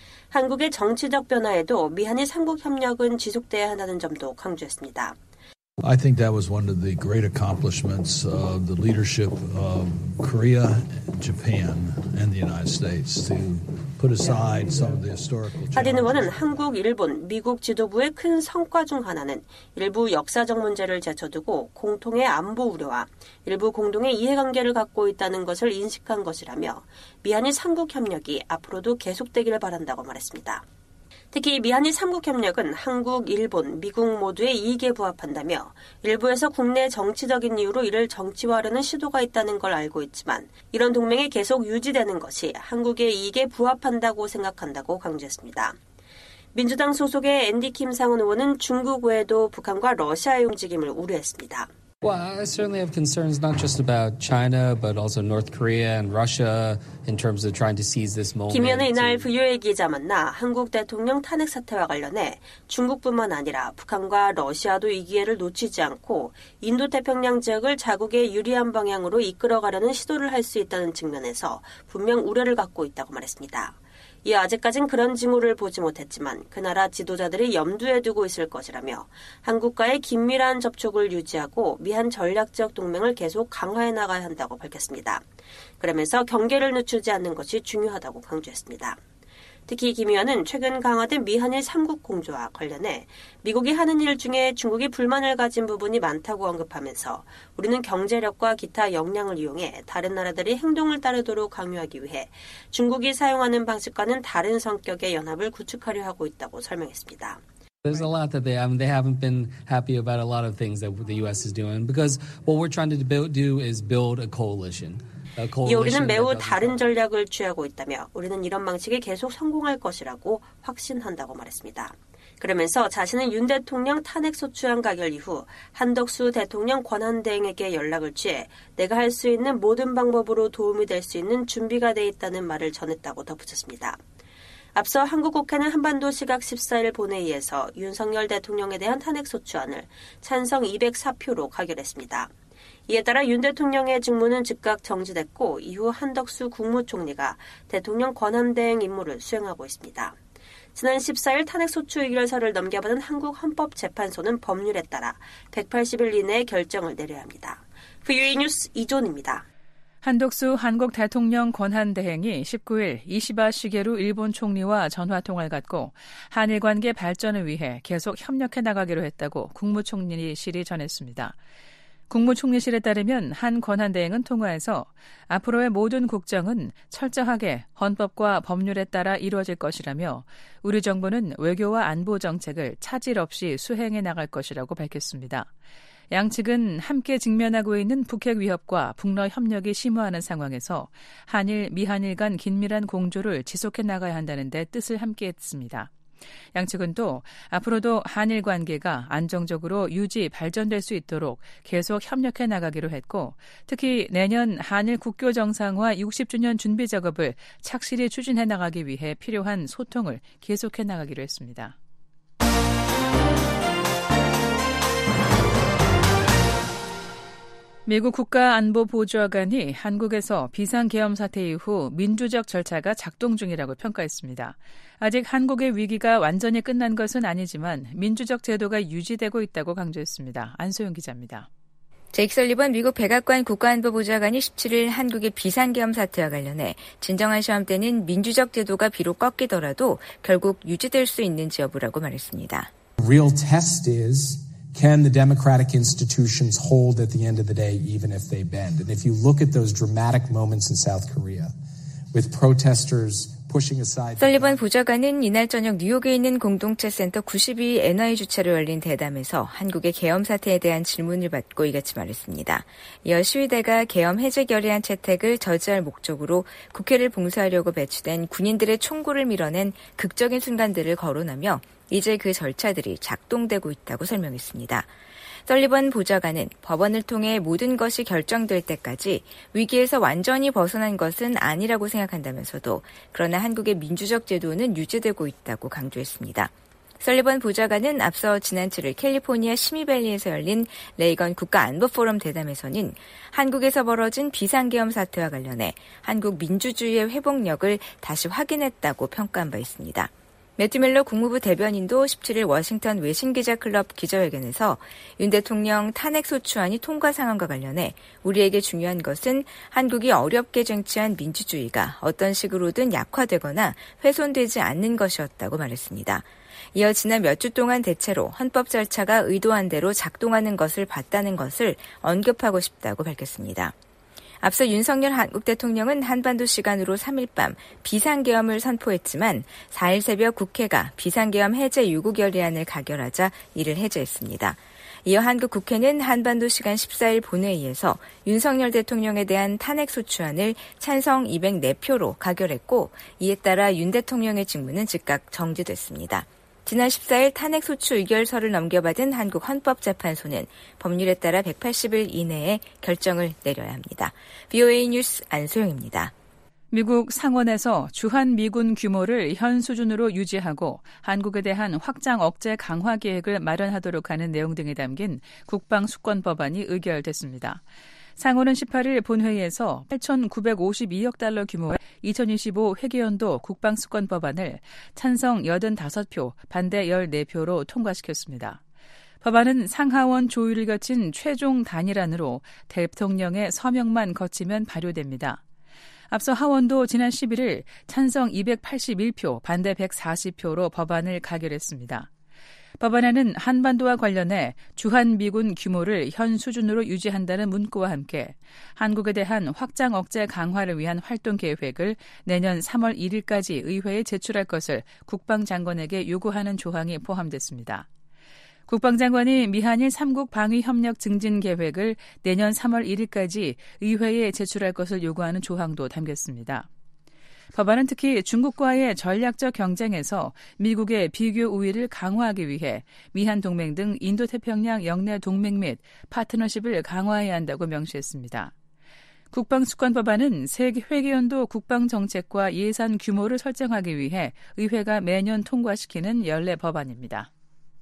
한국의 정치적 변화에도 미한일 3국 협력은 지속돼야 한다는 점도 강조했습니다. I think that was one of the great accomplishments of the leadership of Korea, Japan, and the United States to put aside some of the historical challenges. 하딘 의원은 한국, 일본, 미국 지도부의 큰 성과 중 하나는 일부 역사적 문제를 제쳐두고 공통의 안보 우려와 일부 공동의 이해관계를 갖고 있다는 것을 인식한 것이라며 미한일 3국 협력이 앞으로도 계속되기를 바란다고 말했습니다. 특히 미한일 3국 협력은 한국, 일본, 미국 모두의 이익에 부합한다며 일부에서 국내 정치적인 이유로 이를 정치화하려는 시도가 있다는 걸 알고 있지만 이런 동맹이 계속 유지되는 것이 한국의 이익에 부합한다고 생각한다고 강조했습니다. 민주당 소속의 앤디 킴 상원 의원은 중국 외에도 북한과 러시아의 움직임을 우려했습니다. Well, I certainly have concerns not just about China, but also North Korea and Russia in terms of trying to seize this moment. 김 의원은 이날 VOA 기자 만나 한국 대통령 탄핵 사태와 관련해 중국뿐만 아니라 북한과 러시아도 이 기회를 놓치지 않고 인도태평양 지역을 자국의 유리한 방향으로 이끌어가려는 시도를 할 수 있다는 측면에서 분명 우려를 갖고 있다고 말했습니다. 이어 아직까진 그런 징후를 보지 못했지만 그 나라 지도자들이 염두에 두고 있을 것이라며 한국과의 긴밀한 접촉을 유지하고 미한 전략적 동맹을 계속 강화해 나가야 한다고 밝혔습니다. 그러면서 경계를 늦추지 않는 것이 중요하다고 강조했습니다. 특히 김 의원은 최근 강화된 미한일 3국 공조와 관련해 미국이 하는 일 중에 중국이 불만을 가진 부분이 많다고 언급하면서 우리는 경제력과 기타 역량을 이용해 다른 나라들이 행동을 따르도록 강요하기 위해 중국이 사용하는 방식과는 다른 성격의 연합을 구축하려 하고 있다고 설명했습니다. There's a lot that they haven't been happy about a lot of things that the U.S. is doing because what we're trying to do is build a coalition. 이 우리는 매우 다른 전략을 취하고 있다며 우리는 이런 방식이 계속 성공할 것이라고 확신한다고 말했습니다. 그러면서 자신은 윤 대통령 탄핵 소추안 가결 이후 한덕수 대통령 권한대행에게 연락을 취해 내가 할 수 있는 모든 방법으로 도움이 될 수 있는 준비가 돼 있다는 말을 전했다고 덧붙였습니다. 앞서 한국 국회는 한반도 시각 14일 본회의에서 윤석열 대통령에 대한 탄핵 소추안을 찬성 204표로 가결했습니다. 이에 따라 윤 대통령의 직무는 즉각 정지됐고 이후 한덕수 국무총리가 대통령 권한대행 임무를 수행하고 있습니다. 지난 14일 탄핵소추 의결서를 넘겨받은 한국헌법재판소는 법률에 따라 180일 이내에 결정을 내려야 합니다. VOA 뉴스 이존입니다. 한덕수 한국 대통령 권한대행이 19일 이시바 시게루 일본 총리와 전화통화를 갖고 한일 관계 발전을 위해 계속 협력해 나가기로 했다고 국무총리실이 전했습니다. 국무총리실에 따르면 한 권한대행은 통화에서 앞으로의 모든 국정은 철저하게 헌법과 법률에 따라 이루어질 것이라며 우리 정부는 외교와 안보 정책을 차질 없이 수행해 나갈 것이라고 밝혔습니다. 양측은 함께 직면하고 있는 북핵 위협과 북러 협력이 심화하는 상황에서 한일, 미한일 간 긴밀한 공조를 지속해 나가야 한다는 데 뜻을 함께했습니다. 양측은 또 앞으로도 한일 관계가 안정적으로 유지, 발전될 수 있도록 계속 협력해 나가기로 했고 특히 내년 한일 국교 정상화 60주년 준비 작업을 착실히 추진해 나가기 위해 필요한 소통을 계속해 나가기로 했습니다. 미국 국가안보보좌관이 한국에서 비상계엄 사태 이후 민주적 절차가 작동 중이라고 평가했습니다. 아직 한국의 위기가 완전히 끝난 것은 아니지만 민주적 제도가 유지되고 있다고 강조했습니다. 안소영 기자입니다. 제이크 설리번 미국 백악관 국가안보보좌관이 17일 한국의 비상계엄 사태와 관련해 진정한 시험 때는 민주적 제도가 비록 꺾이더라도 결국 유지될 수 있는지 여부라고 말했습니다. Real test is can the democratic institutions hold at the end of the day even if they bend? And if you look at those dramatic moments in South Korea with protesters pushing aside. 설리번 보좌관은 이날 저녁 뉴욕에 있는 공동체 센터 92 NI 주최로 열린 대담에서 한국의 계엄 사태에 대한 질문을 받고 이같이 말했습니다. 이어 시위대가 계엄 해제 결의안 채택을 저지할 목적으로 국회를 봉쇄하려고 배치된 군인들의 총구를 밀어낸 극적인 순간들을 거론하며 이제 그 절차들이 작동되고 있다고 설명했습니다. 설리번 보좌관은 법원을 통해 모든 것이 결정될 때까지 위기에서 완전히 벗어난 것은 아니라고 생각한다면서도 그러나 한국의 민주적 제도는 유지되고 있다고 강조했습니다. 설리번 보좌관은 앞서 지난 7일 캘리포니아 시미밸리에서 열린 레이건 국가안보포럼 대담에서는 한국에서 벌어진 비상계엄 사태와 관련해 한국 민주주의의 회복력을 다시 확인했다고 평가한 바 있습니다. 매튜 밀러 국무부 대변인도 17일 워싱턴 외신기자클럽 기자회견에서 윤 대통령 탄핵소추안이 통과 상황과 관련해 우리에게 중요한 것은 한국이 어렵게 쟁취한 민주주의가 어떤 식으로든 약화되거나 훼손되지 않는 것이었다고 말했습니다. 이어 지난 몇 주 동안 대체로 헌법 절차가 의도한 대로 작동하는 것을 봤다는 것을 언급하고 싶다고 밝혔습니다. 앞서 윤석열 한국 대통령은 한반도 시간으로 3일 밤 비상계엄을 선포했지만 4일 새벽 국회가 비상계엄 해제 요구 결의안을 가결하자 이를 해제했습니다. 이어 한국 국회는 한반도 시간 14일 본회의에서 윤석열 대통령에 대한 탄핵소추안을 찬성 204표로 가결했고 이에 따라 윤 대통령의 직무는 즉각 정지됐습니다. 지난 14일 탄핵소추 의결서를 넘겨받은 한국 헌법재판소는 법률에 따라 180일 이내에 결정을 내려야 합니다. VOA 뉴스 안소영입니다. 미국 상원에서 주한미군 규모를 현 수준으로 유지하고 한국에 대한 확장 억제 강화 계획을 마련하도록 하는 내용 등이 담긴 국방수권법안이 의결됐습니다. 상원은 18일 본회의에서 8,952억 달러 규모의 2025 회계연도 국방수권법안을 찬성 85표, 반대 14표로 통과시켰습니다. 법안은 상하원 조율을 거친 최종 단일안으로 대통령의 서명만 거치면 발효됩니다. 앞서 하원도 지난 11일 찬성 281표, 반대 140표로 법안을 가결했습니다. 법안에는 한반도와 관련해 주한미군 규모를 현 수준으로 유지한다는 문구와 함께 한국에 대한 확장 억제 강화를 위한 활동 계획을 내년 3월 1일까지 의회에 제출할 것을 국방장관에게 요구하는 조항이 포함됐습니다. 국방장관이 미한일 3국 방위협력 증진 계획을 내년 3월 1일까지 의회에 제출할 것을 요구하는 조항도 담겼습니다. 법안은 특히 중국과의 전략적 경쟁에서 미국의 비교 우위를 강화하기 위해 미한 동맹 등 인도태평양 영내 동맹 및 파트너십을 강화해야 한다고 명시했습니다. 국방수권법안은 세계 회계연도 국방정책과 예산 규모를 설정하기 위해 의회가 매년 통과시키는 연례 법안입니다.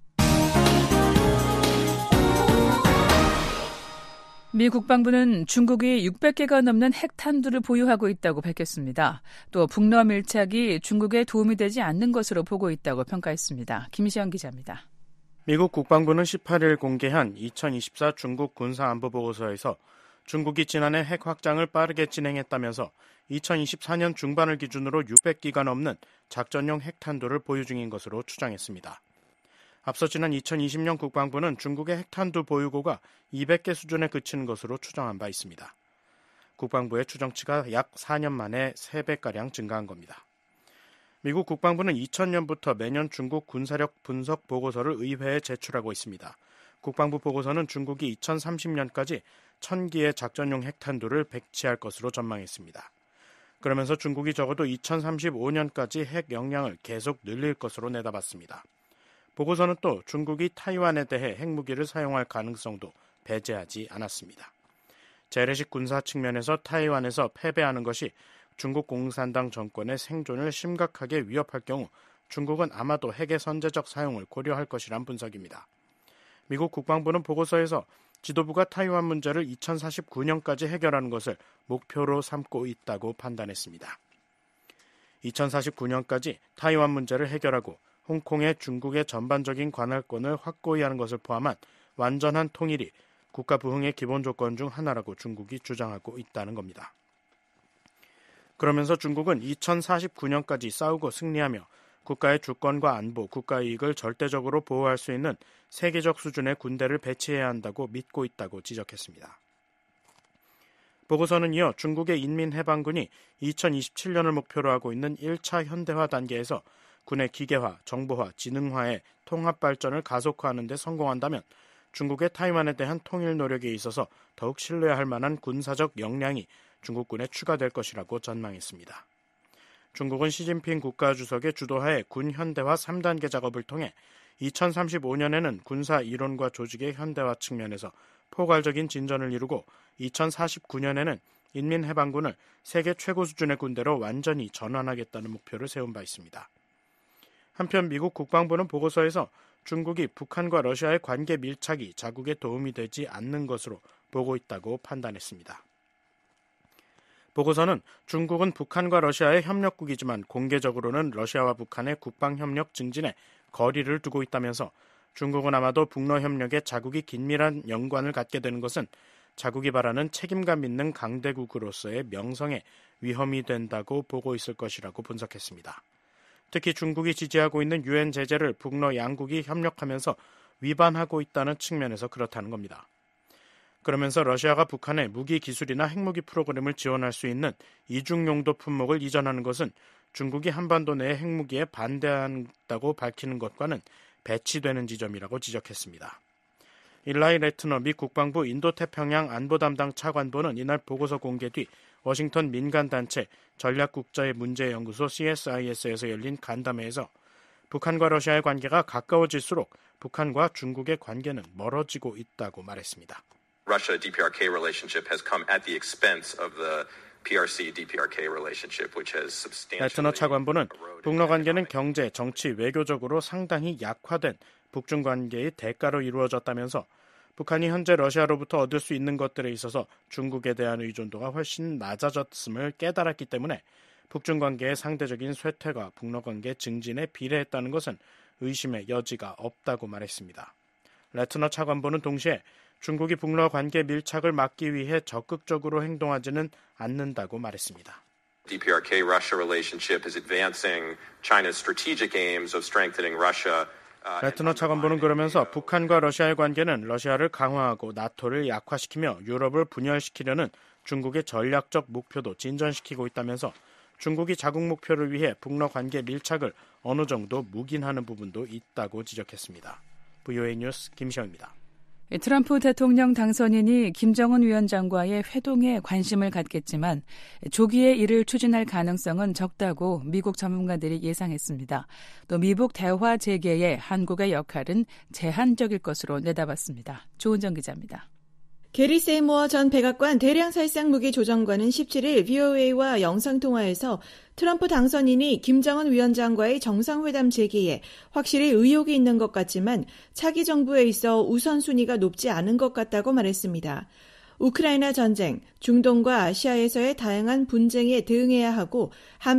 미 국방부는 중국이 600개가 넘는 핵탄두를 보유하고 있다고 밝혔습니다. 또 북러 밀착이 중국에 도움이 되지 않는 것으로 보고 있다고 평가했습니다. 김시영 기자입니다. 미국 국방부는 18일 공개한 2024 중국 군사안보보고서에서 중국이 지난해 핵 확장을 빠르게 진행했다면서 2024년 중반을 기준으로 600기가 넘는 작전용 핵탄두를 보유 중인 것으로 추정했습니다. 앞서 지난 2020년 국방부는 중국의 핵탄두 보유고가 200개 수준에 그치는 것으로 추정한 바 있습니다. 국방부의 추정치가 약 4년 만에 3배가량 증가한 겁니다. 미국 국방부는 2000년부터 매년 중국 군사력 분석 보고서를 의회에 제출하고 있습니다. 국방부 보고서는 중국이 2030년까지 1000기의 작전용 핵탄두를 배치할 것으로 전망했습니다. 그러면서 중국이 적어도 2035년까지 핵 역량을 계속 늘릴 것으로 내다봤습니다. 보고서는 또 중국이 타이완에 대해 핵무기를 사용할 가능성도 배제하지 않았습니다. 재래식 군사 측면에서 타이완에서 패배하는 것이 중국 공산당 정권의 생존을 심각하게 위협할 경우 중국은 아마도 핵의 선제적 사용을 고려할 것이란 분석입니다. 미국 국방부는 보고서에서 지도부가 타이완 문제를 2049년까지 해결하는 것을 목표로 삼고 있다고 판단했습니다. 2049년까지 타이완 문제를 해결하고 홍콩에 중국의 전반적인 관할권을 확고히 하는 것을 포함한 완전한 통일이 국가 부흥의 기본 조건 중 하나라고 중국이 주장하고 있다는 겁니다. 그러면서 중국은 2049년까지 싸우고 승리하며 국가의 주권과 안보, 국가 이익을 절대적으로 보호할 수 있는 세계적 수준의 군대를 배치해야 한다고 믿고 있다고 지적했습니다. 보고서는 이어 중국의 인민해방군이 2027년을 목표로 하고 있는 1차 현대화 단계에서 군의 기계화, 정보화, 지능화의 통합 발전을 가속화하는 데 성공한다면 중국의 타이완에 대한 통일 노력에 있어서 더욱 신뢰할 만한 군사적 역량이 중국군에 추가될 것이라고 전망했습니다. 중국은 시진핑 국가주석의 주도하에 군 현대화 3단계 작업을 통해 2035년에는 군사 이론과 조직의 현대화 측면에서 포괄적인 진전을 이루고 2049년에는 인민해방군을 세계 최고 수준의 군대로 완전히 전환하겠다는 목표를 세운 바 있습니다. 한편 미국 국방부는 보고서에서 중국이 북한과 러시아의 관계 밀착이 자국에 도움이 되지 않는 것으로 보고 있다고 판단했습니다. 보고서는 중국은 북한과 러시아의 협력국이지만 공개적으로는 러시아와 북한의 국방협력 증진에 거리를 두고 있다면서 중국은 아마도 북러 협력에 자국이 긴밀한 연관을 갖게 되는 것은 자국이 바라는 책임감 있는 강대국으로서의 명성에 위험이 된다고 보고 있을 것이라고 분석했습니다. 특히 중국이 지지하고 있는 유엔 제재를 북러 양국이 협력하면서 위반하고 있다는 측면에서 그렇다는 겁니다. 그러면서 러시아가 북한에 무기 기술이나 핵무기 프로그램을 지원할 수 있는 이중용도 품목을 이전하는 것은 중국이 한반도 내 핵무기에 반대한다고 밝히는 것과는 배치되는 지점이라고 지적했습니다. 일라이 레트너 미 국방부 인도태평양 안보담당 차관보는 이날 보고서 공개 뒤 워싱턴 민간단체 전략국제문제연구소 CSIS에서 열린 간담회에서 북한과 러시아의 관계가 가까워질수록 북한과 중국의 관계는 멀어지고 있다고 말했습니다. Russia-DPRK relationship has come at the expense of the PRC-DPRK relationship, which has substantially. 레트너 차관보는 북러 관계는 경제, 정치, 외교적으로 상당히 약화된 북중 관계의 대가로 이루어졌다면서 북한이 현재 러시아로부터 얻을 수 있는 것들에 있어서 중국에 대한 의존도가 훨씬 낮아졌음을 깨달았기 때문에 북중 관계의 상대적인 쇠퇴가 북러 관계 증진에 비례했다는 것은 의심의 여지가 없다고 말했습니다. 레트너 차관보는 동시에 중국이 북러 관계 밀착을 막기 위해 적극적으로 행동하지는 않는다고 말했습니다. DPRK-Russia relationship is advancing China's strategic aims of strengthening Russia. 레트너 차관보는 그러면서 북한과 러시아의 관계는 러시아를 강화하고 나토를 약화시키며 유럽을 분열시키려는 중국의 전략적 목표도 진전시키고 있다면서 중국이 자국 목표를 위해 북러 관계 밀착을 어느 정도 묵인하는 부분도 있다고 지적했습니다. VOA 뉴스 김시영입니다. 트럼프 대통령 당선인이 김정은 위원장과의 회동에 관심을 갖겠지만 조기에 이를 추진할 가능성은 적다고 미국 전문가들이 예상했습니다. 또 미북 대화 재개에 한국의 역할은 제한적일 것으로 내다봤습니다. 조은정 기자입니다. 게리 세이모어 전 백악관 대량살상 무기 조정관은 17일 VOA와 영상통화에서 트럼프 당선인이 김정은 위원장과의 정상회담 재개에 확실히 의욕이 있는 것 같지만 차기 정부에 있어 우선순위가 높지 않은 것 같다고 말했습니다. 우크라이나 전쟁, 중동과 아시아에서의 다양한 분쟁에 대응해야 하고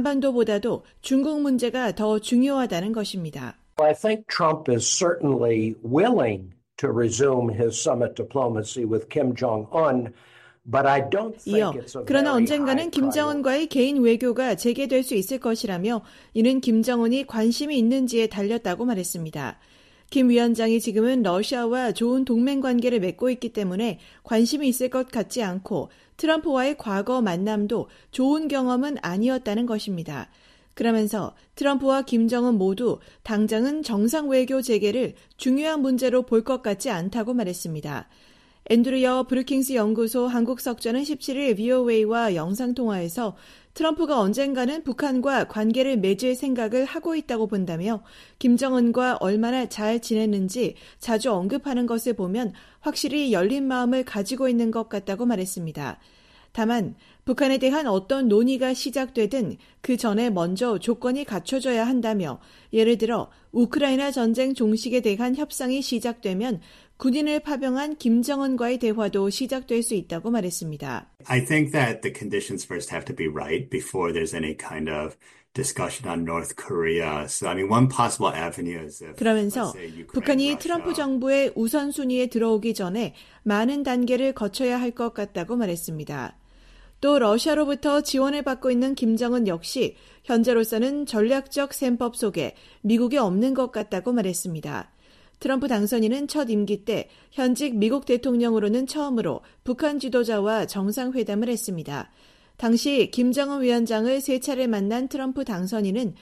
한반도보다도 중국 문제가 더 중요하다는 것입니다. I think Trump is certainly willing to resume his summit diplomacy with Kim Jong-un, but I don't think it's a 그러나 very 언젠가는 high 김정은과의 개인 외교가 재개될 수 있을 것이라며 이는 김정은이 관심이 있는지에 달렸다고 말했습니다. 김 위원장이 지금은 러시아와 좋은 동맹 관계를 맺고 있기 때문에 관심이 있을 것 같지 않고 트럼프와의 과거 만남도 좋은 경험은 아니었다는 것입니다. 그러면서 트럼프와 김정은 모두 당장은 정상 외교 재개를 중요한 문제로 볼 것 같지 않다고 말했습니다. 앤드류 여 브루킹스 연구소 한국 석전은 17일 VOA와 영상통화에서 트럼프가 언젠가는 북한과 관계를 맺을 생각을 하고 있다고 본다며 김정은과 얼마나 잘 지냈는지 자주 언급하는 것을 보면 확실히 열린 마음을 가지고 있는 것 같다고 말했습니다. 다만 북한에 대한 어떤 논의가 시작되든 그 전에 먼저 조건이 갖춰져야 한다며 예를 들어 우크라이나 전쟁 종식에 대한 협상이 시작되면 군인을 파병한 김정은과의 대화도 시작될 수 있다고 말했습니다. I think that the conditions first have to be right before there's any kind of discussion on North Korea. So, I mean, one possible avenue is if, 그러면서 북한이 트럼프 정부의 우선순위에 들어오기 전에 많은 단계를 거쳐야 할 것 같다고 말했습니다. 또 러시아로부터 지원을 받고 있는 김정은 역시 현재로서는 전략적 셈법 속에 미국이 없는 것 같다고 말했습니다. 트럼프 당선인은 첫 임기 때 현직 미국 대통령으로는 처음으로 북한 지도자와 정상회담을 했습니다. 당시 김정은 위원장을 세 차례 만난 트럼프 당선인은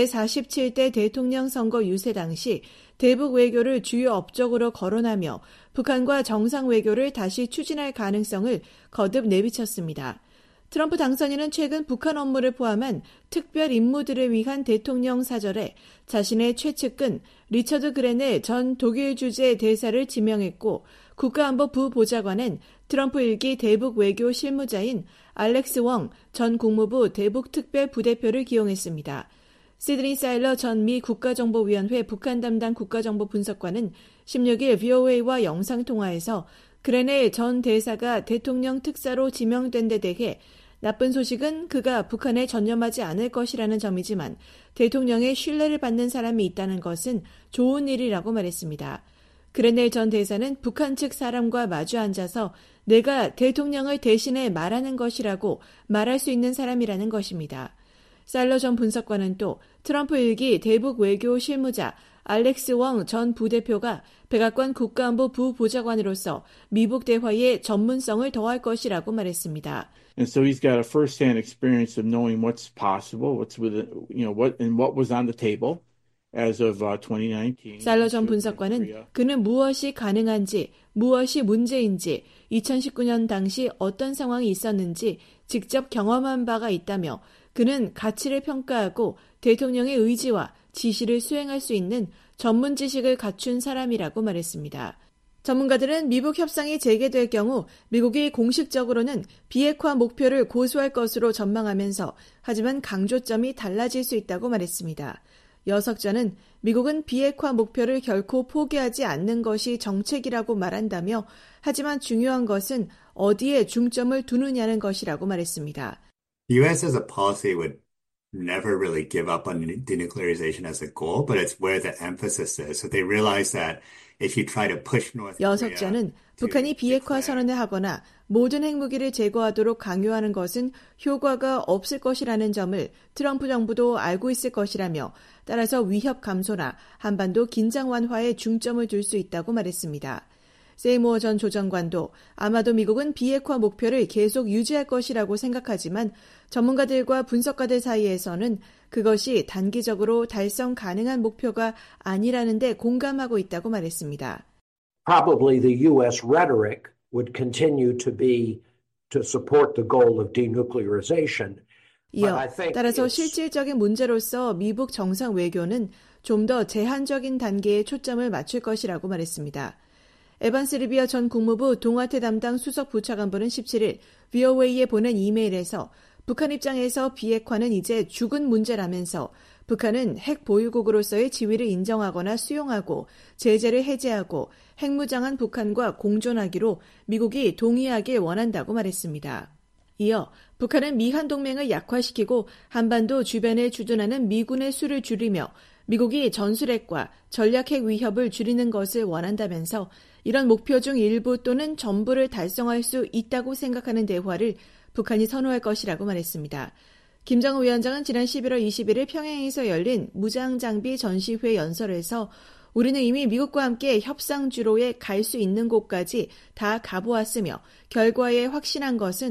제47대 대통령 선거 유세 당시 대북 외교를 주요 업적으로 거론하며 북한과 정상 외교를 다시 추진할 가능성을 거듭 내비쳤습니다. 트럼프 당선인은 최근 북한 업무를 포함한 특별 임무들을 위한 대통령 사절에 자신의 최측근 리처드 그렌을 전 독일 주재 대사를 지명했고 국가안보 부보좌관은 트럼프 일기 대북 외교 실무자인 알렉스 웡 전 국무부 대북 특별 부대표를 기용했습니다. 시드니 사일러 전 미 국가정보위원회 북한 담당 국가정보 분석관은 16일 VOA와 영상통화에서 그레넬 전 대사가 대통령 특사로 지명된 데 대해 나쁜 소식은 그가 북한에 전념하지 않을 것이라는 점이지만 대통령의 신뢰를 받는 사람이 있다는 것은 좋은 일이라고 말했습니다. 그레넬 전 대사는 북한 측 사람과 마주 앉아서 내가 대통령을 대신해 말하는 것이라고 말할 수 있는 사람이라는 것입니다. 살러 전 분석관은 또 트럼프 일기 대북 외교 실무자 알렉스 웡 전 부대표가 백악관 국가안보 부보좌관으로서 미북 대화의 전문성을 더할 것이라고 말했습니다. And so he's got a first-hand experience of knowing what's possible, what's within, what was on the table as of 2019. 살러 전 분석관은 그는 무엇이 가능한지, 무엇이 문제인지, 2019년 당시 어떤 상황이 있었는지 직접 경험한 바가 있다며 그는 가치를 평가하고 대통령의 의지와 지시를 수행할 수 있는 전문 지식을 갖춘 사람이라고 말했습니다. 전문가들은 미북 협상이 재개될 경우 미국이 공식적으로는 비핵화 목표를 고수할 것으로 전망하면서 하지만 강조점이 달라질 수 있다고 말했습니다. 여석자는 미국은 비핵화 목표를 결코 포기하지 않는 것이 정책이라고 말한다며 하지만 중요한 것은 어디에 중점을 두느냐는 것이라고 말했습니다. The U.S. as a policy would never really give up on denuclearization as a goal, but it's where the emphasis is. So they realize that if you try to push North Korea, 여석자는 북한이 비핵화 선언을 하거나 모든 핵무기를 제거하도록 강요하는 것은 효과가 없을 것이라는 점을 트럼프 정부도 알고 있을 것이라며 따라서 위협 감소나 한반도 긴장 완화에 중점을 둘 수 있다고 말했습니다. 세이모어 전 조정관도 아마도 미국은 비핵화 목표를 계속 유지할 것이라고 생각하지만 전문가들과 분석가들 사이에서는 그것이 단기적으로 달성 가능한 목표가 아니라는 데 공감하고 있다고 말했습니다. Probably the U.S. rhetoric would continue to be to support the goal of denuclearization. 이어 따라서 실질적인 문제로서 미북 정상 외교는 좀 더 제한적인 단계에 초점을 맞출 것이라고 말했습니다. 에반스 리비어 전 국무부 동아태 담당 수석 부차관보는 17일 VOA에 보낸 이메일에서 북한 입장에서 비핵화는 이제 죽은 문제라면서 북한은 핵 보유국으로서의 지위를 인정하거나 수용하고 제재를 해제하고 핵무장한 북한과 공존하기로 미국이 동의하길 원한다고 말했습니다. 이어 북한은 미한 동맹을 약화시키고 한반도 주변에 주둔하는 미군의 수를 줄이며 미국이 전술핵과 전략핵 위협을 줄이는 것을 원한다면서 이런 목표 중 일부 또는 전부를 달성할 수 있다고 생각하는 대화를 북한이 선호할 것이라고 말했습니다. 김정은 위원장은 지난 11월 21일 평양에서 열린 무장장비 전시회 연설에서 우리는 이미 미국과 함께 협상 주로에 갈 수 있는 곳까지 다 가보았으며 결과에 확신한 것은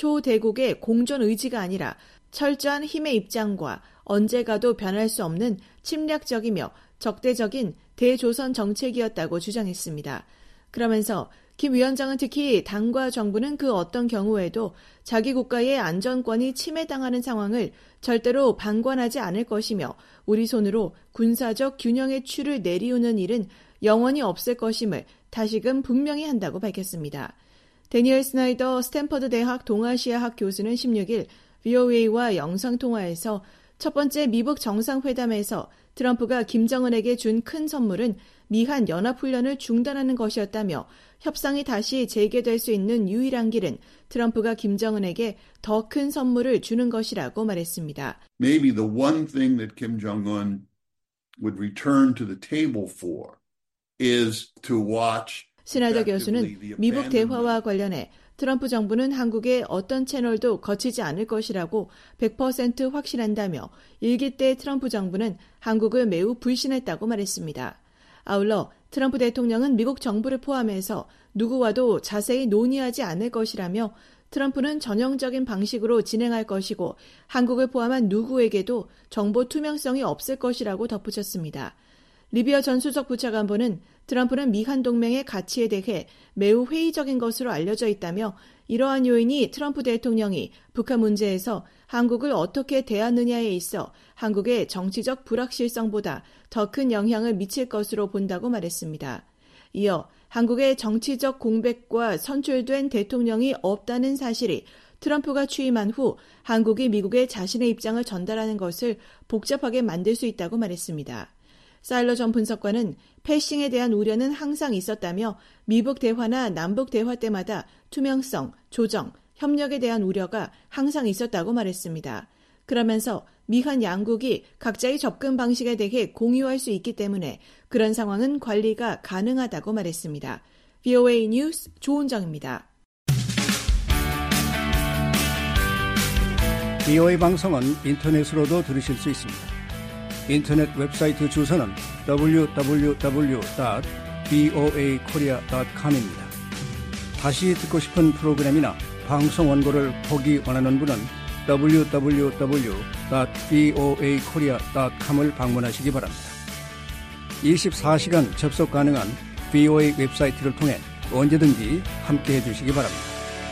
초대국의 공존 의지가 아니라 철저한 힘의 입장과 언제 가도 변할 수 없는 침략적이며 적대적인 대조선 정책이었다고 주장했습니다. 그러면서 김 위원장은 특히 당과 정부는 그 어떤 경우에도 자기 국가의 안전권이 침해당하는 상황을 절대로 방관하지 않을 것이며 우리 손으로 군사적 균형의 추를 내리우는 일은 영원히 없을 것임을 다시금 분명히 한다고 밝혔습니다. 데니얼 스나이더 스탠퍼드 대학 동아시아학 교수는 16일 VOA와 영상통화에서 첫 번째 미북 정상회담에서 트럼프가 김정은에게 준 큰 선물은 미한 연합훈련을 중단하는 것이었다며 협상이 다시 재개될 수 있는 유일한 길은 트럼프가 김정은에게 더 큰 선물을 주는 것이라고 말했습니다. Maybe the one thing that Kim Jong-un would return to the table for is to watch. 스나이더 교수는 미북 대화와 관련해 트럼프 정부는 한국의 어떤 채널도 거치지 않을 것이라고 100% 확신한다며 일기 때 트럼프 정부는 한국을 매우 불신했다고 말했습니다. 아울러 트럼프 대통령은 미국 정부를 포함해서 누구와도 자세히 논의하지 않을 것이라며 트럼프는 전형적인 방식으로 진행할 것이고 한국을 포함한 누구에게도 정보 투명성이 없을 것이라고 덧붙였습니다. 리비어 전 수석 부차관보는 트럼프는 미한 동맹의 가치에 대해 매우 회의적인 것으로 알려져 있다며 이러한 요인이 트럼프 대통령이 북한 문제에서 한국을 어떻게 대하느냐에 있어 한국의 정치적 불확실성보다 더 큰 영향을 미칠 것으로 본다고 말했습니다. 이어 한국의 정치적 공백과 선출된 대통령이 없다는 사실이 트럼프가 취임한 후 한국이 미국에 자신의 입장을 전달하는 것을 복잡하게 만들 수 있다고 말했습니다. 사일러 전 분석관은 패싱에 대한 우려는 항상 있었다며 미북 대화나 남북 대화 때마다 투명성, 조정, 협력에 대한 우려가 항상 있었다고 말했습니다. 그러면서 미한 양국이 각자의 접근 방식에 대해 공유할 수 있기 때문에 그런 상황은 관리가 가능하다고 말했습니다. VOA 뉴스 조은정입니다. VOA 방송은 인터넷으로도 들으실 수 있습니다. 인터넷 웹사이트 주소는 www.voakorea.com입니다. 다시 듣고 싶은 프로그램이나 방송 원고를 보기 원하는 분은 www.voakorea.com을 방문하시기 바랍니다. 24시간 접속 가능한 VOA 웹사이트를 통해 언제든지 함께해 주시기 바랍니다.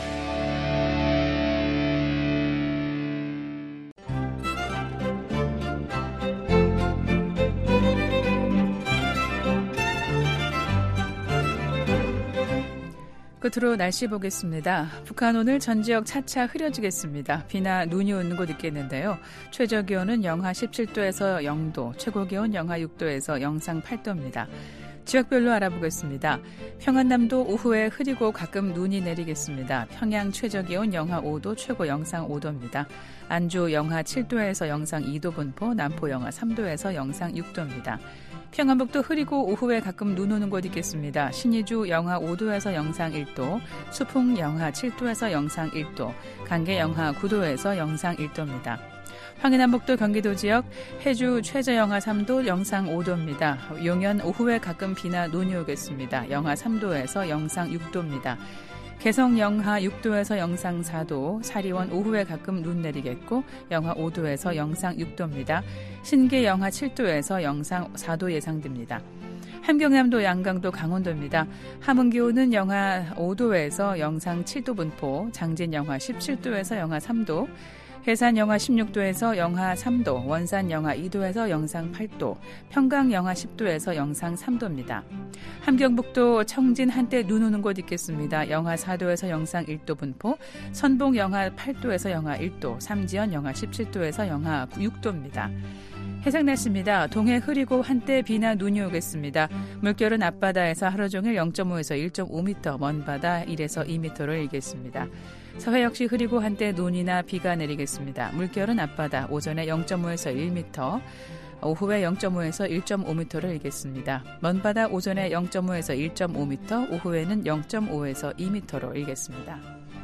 끝으로 날씨 보겠습니다. 북한 오늘 전 지역 차차 흐려지겠습니다. 비나 눈이 오는 곳 있겠는데요. 최저기온은 영하 17도에서 0도, 최고기온 영하 6도에서 영상 8도입니다. 지역별로 알아보겠습니다. 평안남도 오후에 흐리고 가끔 눈이 내리겠습니다. 평양 최저기온 영하 5도, 최고 영상 5도입니다. 안주 영하 7도에서 영상 2도 분포, 남포 영하 3도에서 영상 6도입니다. 평안북도 흐리고 오후에 가끔 눈 오는 곳 있겠습니다. 신의주 영하 5도에서 영상 1도, 수풍 영하 7도에서 영상 1도, 강계 영하 9도에서 영상 1도입니다. 황해남북도 경기도 지역 해주 최저 영하 3도, 영상 5도입니다. 용현 오후에 가끔 비나 눈이 오겠습니다. 영하 3도에서 영상 6도입니다. 개성 영하 6도에서 영상 4도, 사리원 오후에 가끔 눈 내리겠고 영하 5도에서 영상 6도입니다. 신계 영하 7도에서 영상 4도 예상됩니다. 함경남도, 양강도, 강원도입니다. 함흥 기온은 영하 5도에서 영상 7도 분포, 장진 영하 17도에서 영하 3도, 해산 영하 16도에서 영하 3도, 원산 영하 2도에서 영상 8도, 평강 영하 10도에서 영상 3도입니다. 함경북도 청진 한때 눈 오는 곳 있겠습니다. 영하 4도에서 영상 1도 분포, 선봉 영하 8도에서 영하 1도, 삼지연 영하 17도에서 영하 6도입니다. 해상 날씨입니다. 동해 흐리고 한때 비나 눈이 오겠습니다. 물결은 앞바다에서 하루 종일 0.5에서 1.5m, 먼바다 1에서 2m를 일겠습니다. 서해 역시 흐리고 한때 눈이나 비가 내리겠습니다. 물결은 앞바다 오전에 0.5에서 1m, 오후에 0.5에서 1.5m를 일겠습니다. 먼바다 오전에 0.5에서 1.5m, 오후에는 0.5에서 2m로 일겠습니다.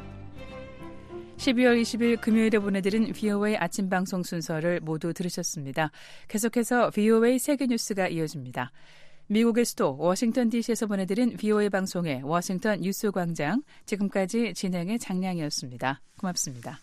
12월 20일 금요일에 보내드린 VOA 아침 방송 순서를 모두 들으셨습니다. 계속해서 VOA 세계뉴스가 이어집니다. 미국의 수도 워싱턴 DC에서 보내드린 VOA 방송의 워싱턴 뉴스 광장, 지금까지 진행의 장량이었습니다. 고맙습니다.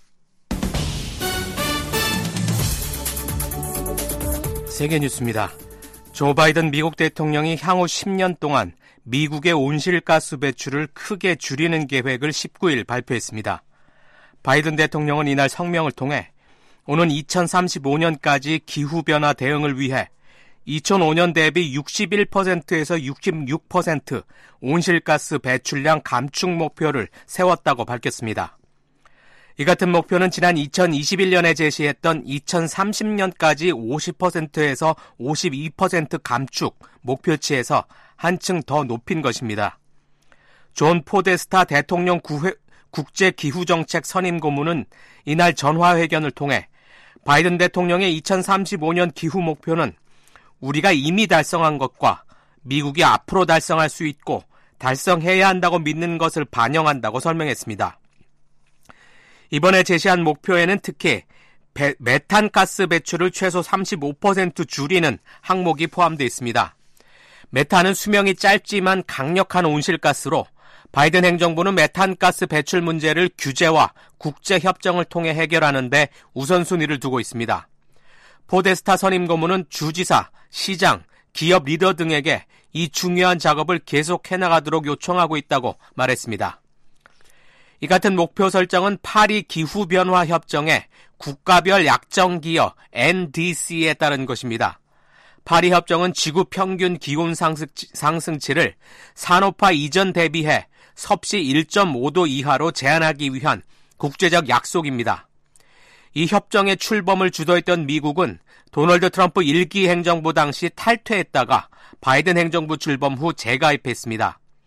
세계뉴스입니다. 조 바이든 미국 대통령이 향후 10년 동안 미국의 온실가스 배출을 크게 줄이는 계획을 19일 발표했습니다. 바이든 대통령은 이날 성명을 통해 오는 2035년까지 기후변화 대응을 위해 2005년 대비 61%에서 66% 온실가스 배출량 감축 목표를 세웠다고 밝혔습니다. 이 같은 목표는 지난 2021년에 제시했던 2030년까지 50%에서 52% 감축 목표치에서 한층 더 높인 것입니다. 존 포데스타 대통령 국제기후정책 선임 고문은 이날 전화회견을 통해 바이든 대통령의 2035년 기후 목표는 우리가 이미 달성한 것과 미국이 앞으로 달성할 수 있고 달성해야 한다고 믿는 것을 반영한다고 설명했습니다. 이번에 제시한 목표에는 특히 메탄가스 배출을 최소 35% 줄이는 항목이 포함되어 있습니다. 메탄은 수명이 짧지만 강력한 온실가스로 바이든 행정부는 메탄가스 배출 문제를 규제와 국제협정을 통해 해결하는 데 우선순위를 두고 있습니다. 포데스타 선임 고문은 주지사, 시장, 기업 리더 등에게 이 중요한 작업을 계속해 나가도록 요청하고 있다고 말했습니다. 이 같은 목표 설정은 파리 기후변화 협정의 국가별 약정기여 NDC에 따른 것입니다. 파리 협정은 지구 평균 기온 상승치를 산업화 이전 대비해 섭씨 1.5도 이하로 제한하기 위한 국제적 약속입니다. 이 협정의 출범을 주도했던 미국은 도널드 트럼프 1기 행정부 당시 탈퇴했다가 바이든 행정부 출범 후 재가입했습니다.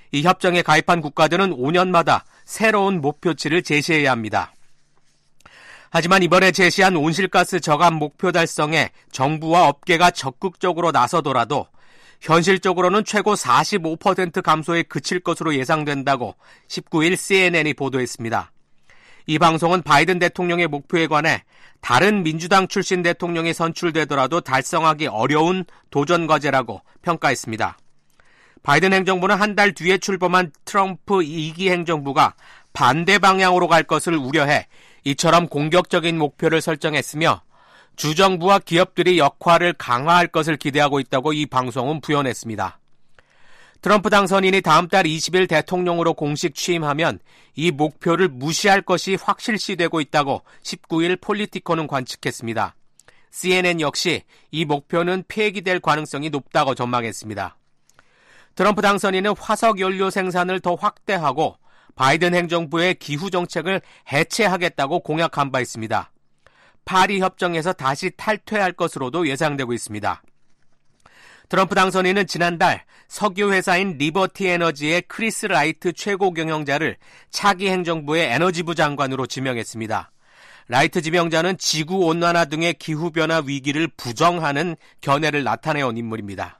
이 협정에 가입한 국가들은 5년마다 새로운 목표치를 제시해야 합니다. 하지만 이번에 제시한 온실가스 저감 목표 달성에 정부와 업계가 적극적으로 나서더라도 현실적으로는 최고 45% 감소에 그칠 것으로 예상된다고 19일 CNN이 보도했습니다. 이 방송은 바이든 대통령의 목표에 관해 다른 민주당 출신 대통령이 선출되더라도 달성하기 어려운 도전 과제라고 평가했습니다. 바이든 행정부는 한 달 뒤에 출범한 트럼프 2기 행정부가 반대 방향으로 갈 것을 우려해 이처럼 공격적인 목표를 설정했으며 주정부와 기업들이 역할을 강화할 것을 기대하고 있다고 이 방송은 부연했습니다. 트럼프 당선인이 다음 달 20일 대통령으로 공식 취임하면 이 목표를 무시할 것이 확실시되고 있다고 19일 폴리티코는 관측했습니다. CNN 역시 이 목표는 폐기될 가능성이 높다고 전망했습니다. 트럼프 당선인은 화석 연료 생산을 더 확대하고 바이든 행정부의 기후 정책을 해체하겠다고 공약한 바 있습니다. 파리 협정에서 다시 탈퇴할 것으로도 예상되고 있습니다. 트럼프 당선인은 지난달 석유 회사인 리버티 에너지의 크리스 라이트 최고 경영자를 차기 행정부의 에너지부 장관으로 지명했습니다. 라이트 지명자는 지구온난화 등의 기후변화 위기를 부정하는 견해를 나타내온 인물입니다.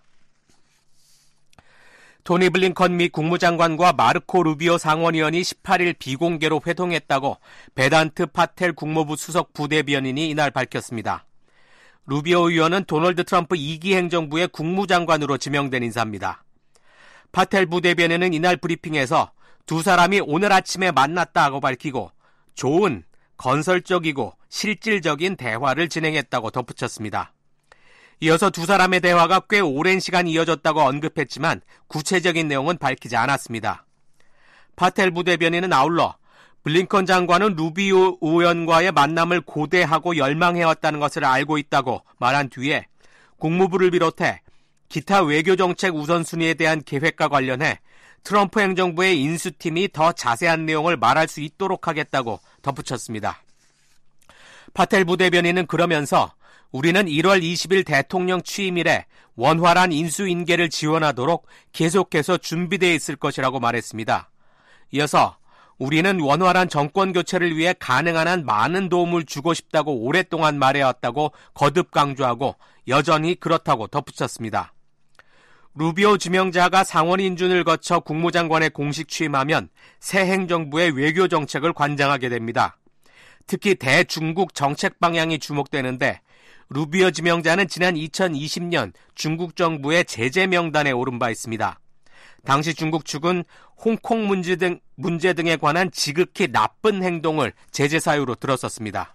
토니 블링컨 미 국무장관과 마르코 루비오 상원의원이 18일 비공개로 회동했다고 베단트 파텔 국무부 수석 부대변인이 이날 밝혔습니다. 루비오 의원은 도널드 트럼프 2기 행정부의 국무장관으로 지명된 인사입니다. 파텔 부대변인은 이날 브리핑에서 두 사람이 오늘 아침에 만났다고 밝히고 좋은, 건설적이고 실질적인 대화를 진행했다고 덧붙였습니다. 이어서 두 사람의 대화가 꽤 오랜 시간 이어졌다고 언급했지만 구체적인 내용은 밝히지 않았습니다. 파텔 부대변인은 아울러 블링컨 장관은 루비오 의원과의 만남을 고대하고 열망해왔다는 것을 알고 있다고 말한 뒤에 국무부를 비롯해 기타 외교정책 우선순위에 대한 계획과 관련해 트럼프 행정부의 인수팀이 더 자세한 내용을 말할 수 있도록 하겠다고 덧붙였습니다. 파텔 부대변인은 그러면서 우리는 1월 20일 대통령 취임일에 원활한 인수인계를 지원하도록 계속해서 준비되어 있을 것이라고 말했습니다. 이어서 우리는 원활한 정권 교체를 위해 가능한 한 많은 도움을 주고 싶다고 오랫동안 말해왔다고 거듭 강조하고 여전히 그렇다고 덧붙였습니다. 루비오 지명자가 상원 인준을 거쳐 국무장관에 공식 취임하면 새 행정부의 외교 정책을 관장하게 됩니다. 특히 대중국 정책 방향이 주목되는데 루비오 지명자는 지난 2020년 중국 정부의 제재 명단에 오른 바 있습니다. 당시 중국 측은 홍콩 문제 등에 관한 지극히 나쁜 행동을 제재 사유로 들었었습니다.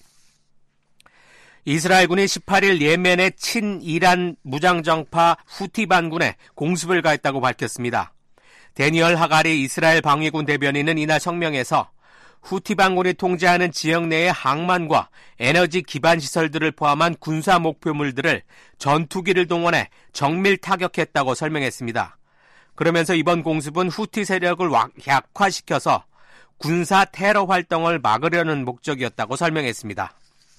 이스라엘군이 18일 예멘의 친이란 무장정파 후티 반군에 공습을 가했다고 밝혔습니다. 데니얼 하가리 이스라엘 방위군 대변인은 이날 성명에서 후티 반군이 통제하는 지역 내의 항만과 에너지 기반 시설들을 포함한 군사 목표물들을 전투기를 동원해 정밀 타격했다고 설명했습니다. 그러면서 이번 공습은 후티 세력을 약화시켜서 군사 테러 활동을 막으려는 목적이었다고 설명했습니다.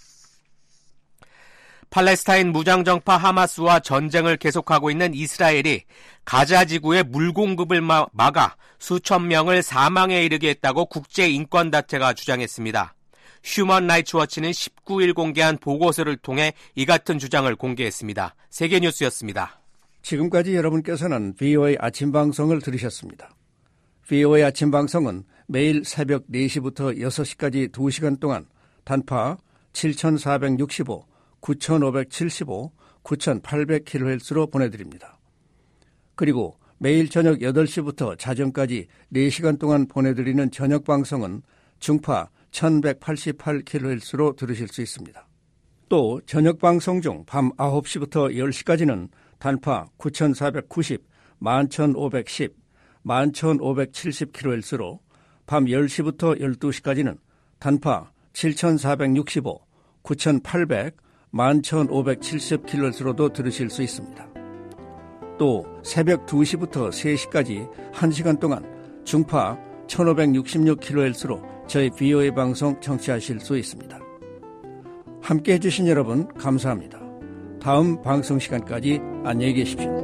팔레스타인 무장정파 하마스와 전쟁을 계속하고 있는 이스라엘이 가자 지구의 물 공급을 막아 수천 명을 사망에 이르게 했다고 국제인권단체가 주장했습니다. 휴먼 라이츠 워치는 19일 공개한 보고서를 통해 이 같은 주장을 공개했습니다. 세계뉴스였습니다. 지금까지 여러분께서는 VOA 아침방송을 들으셨습니다. VOA 아침방송은 매일 새벽 4시부터 6시까지 2시간 동안 단파 7465, 9575, 9800kHz로 보내드립니다. 그리고 매일 저녁 8시부터 자정까지 4시간 동안 보내드리는 저녁방송은 중파 1188kHz로 들으실 수 있습니다. 또 저녁방송 중 밤 9시부터 10시까지는 단파 9490, 11510, 11570kHz로 밤 10시부터 12시까지는 단파 7465, 9800, 11570kHz로도 들으실 수 있습니다. 또 새벽 2시부터 3시까지 1시간 동안 중파 1566kHz로 저희 VOA 방송 청취하실 수 있습니다. 함께해 주신 여러분 감사합니다. 다음 방송 시간까지 안녕히 계십시오.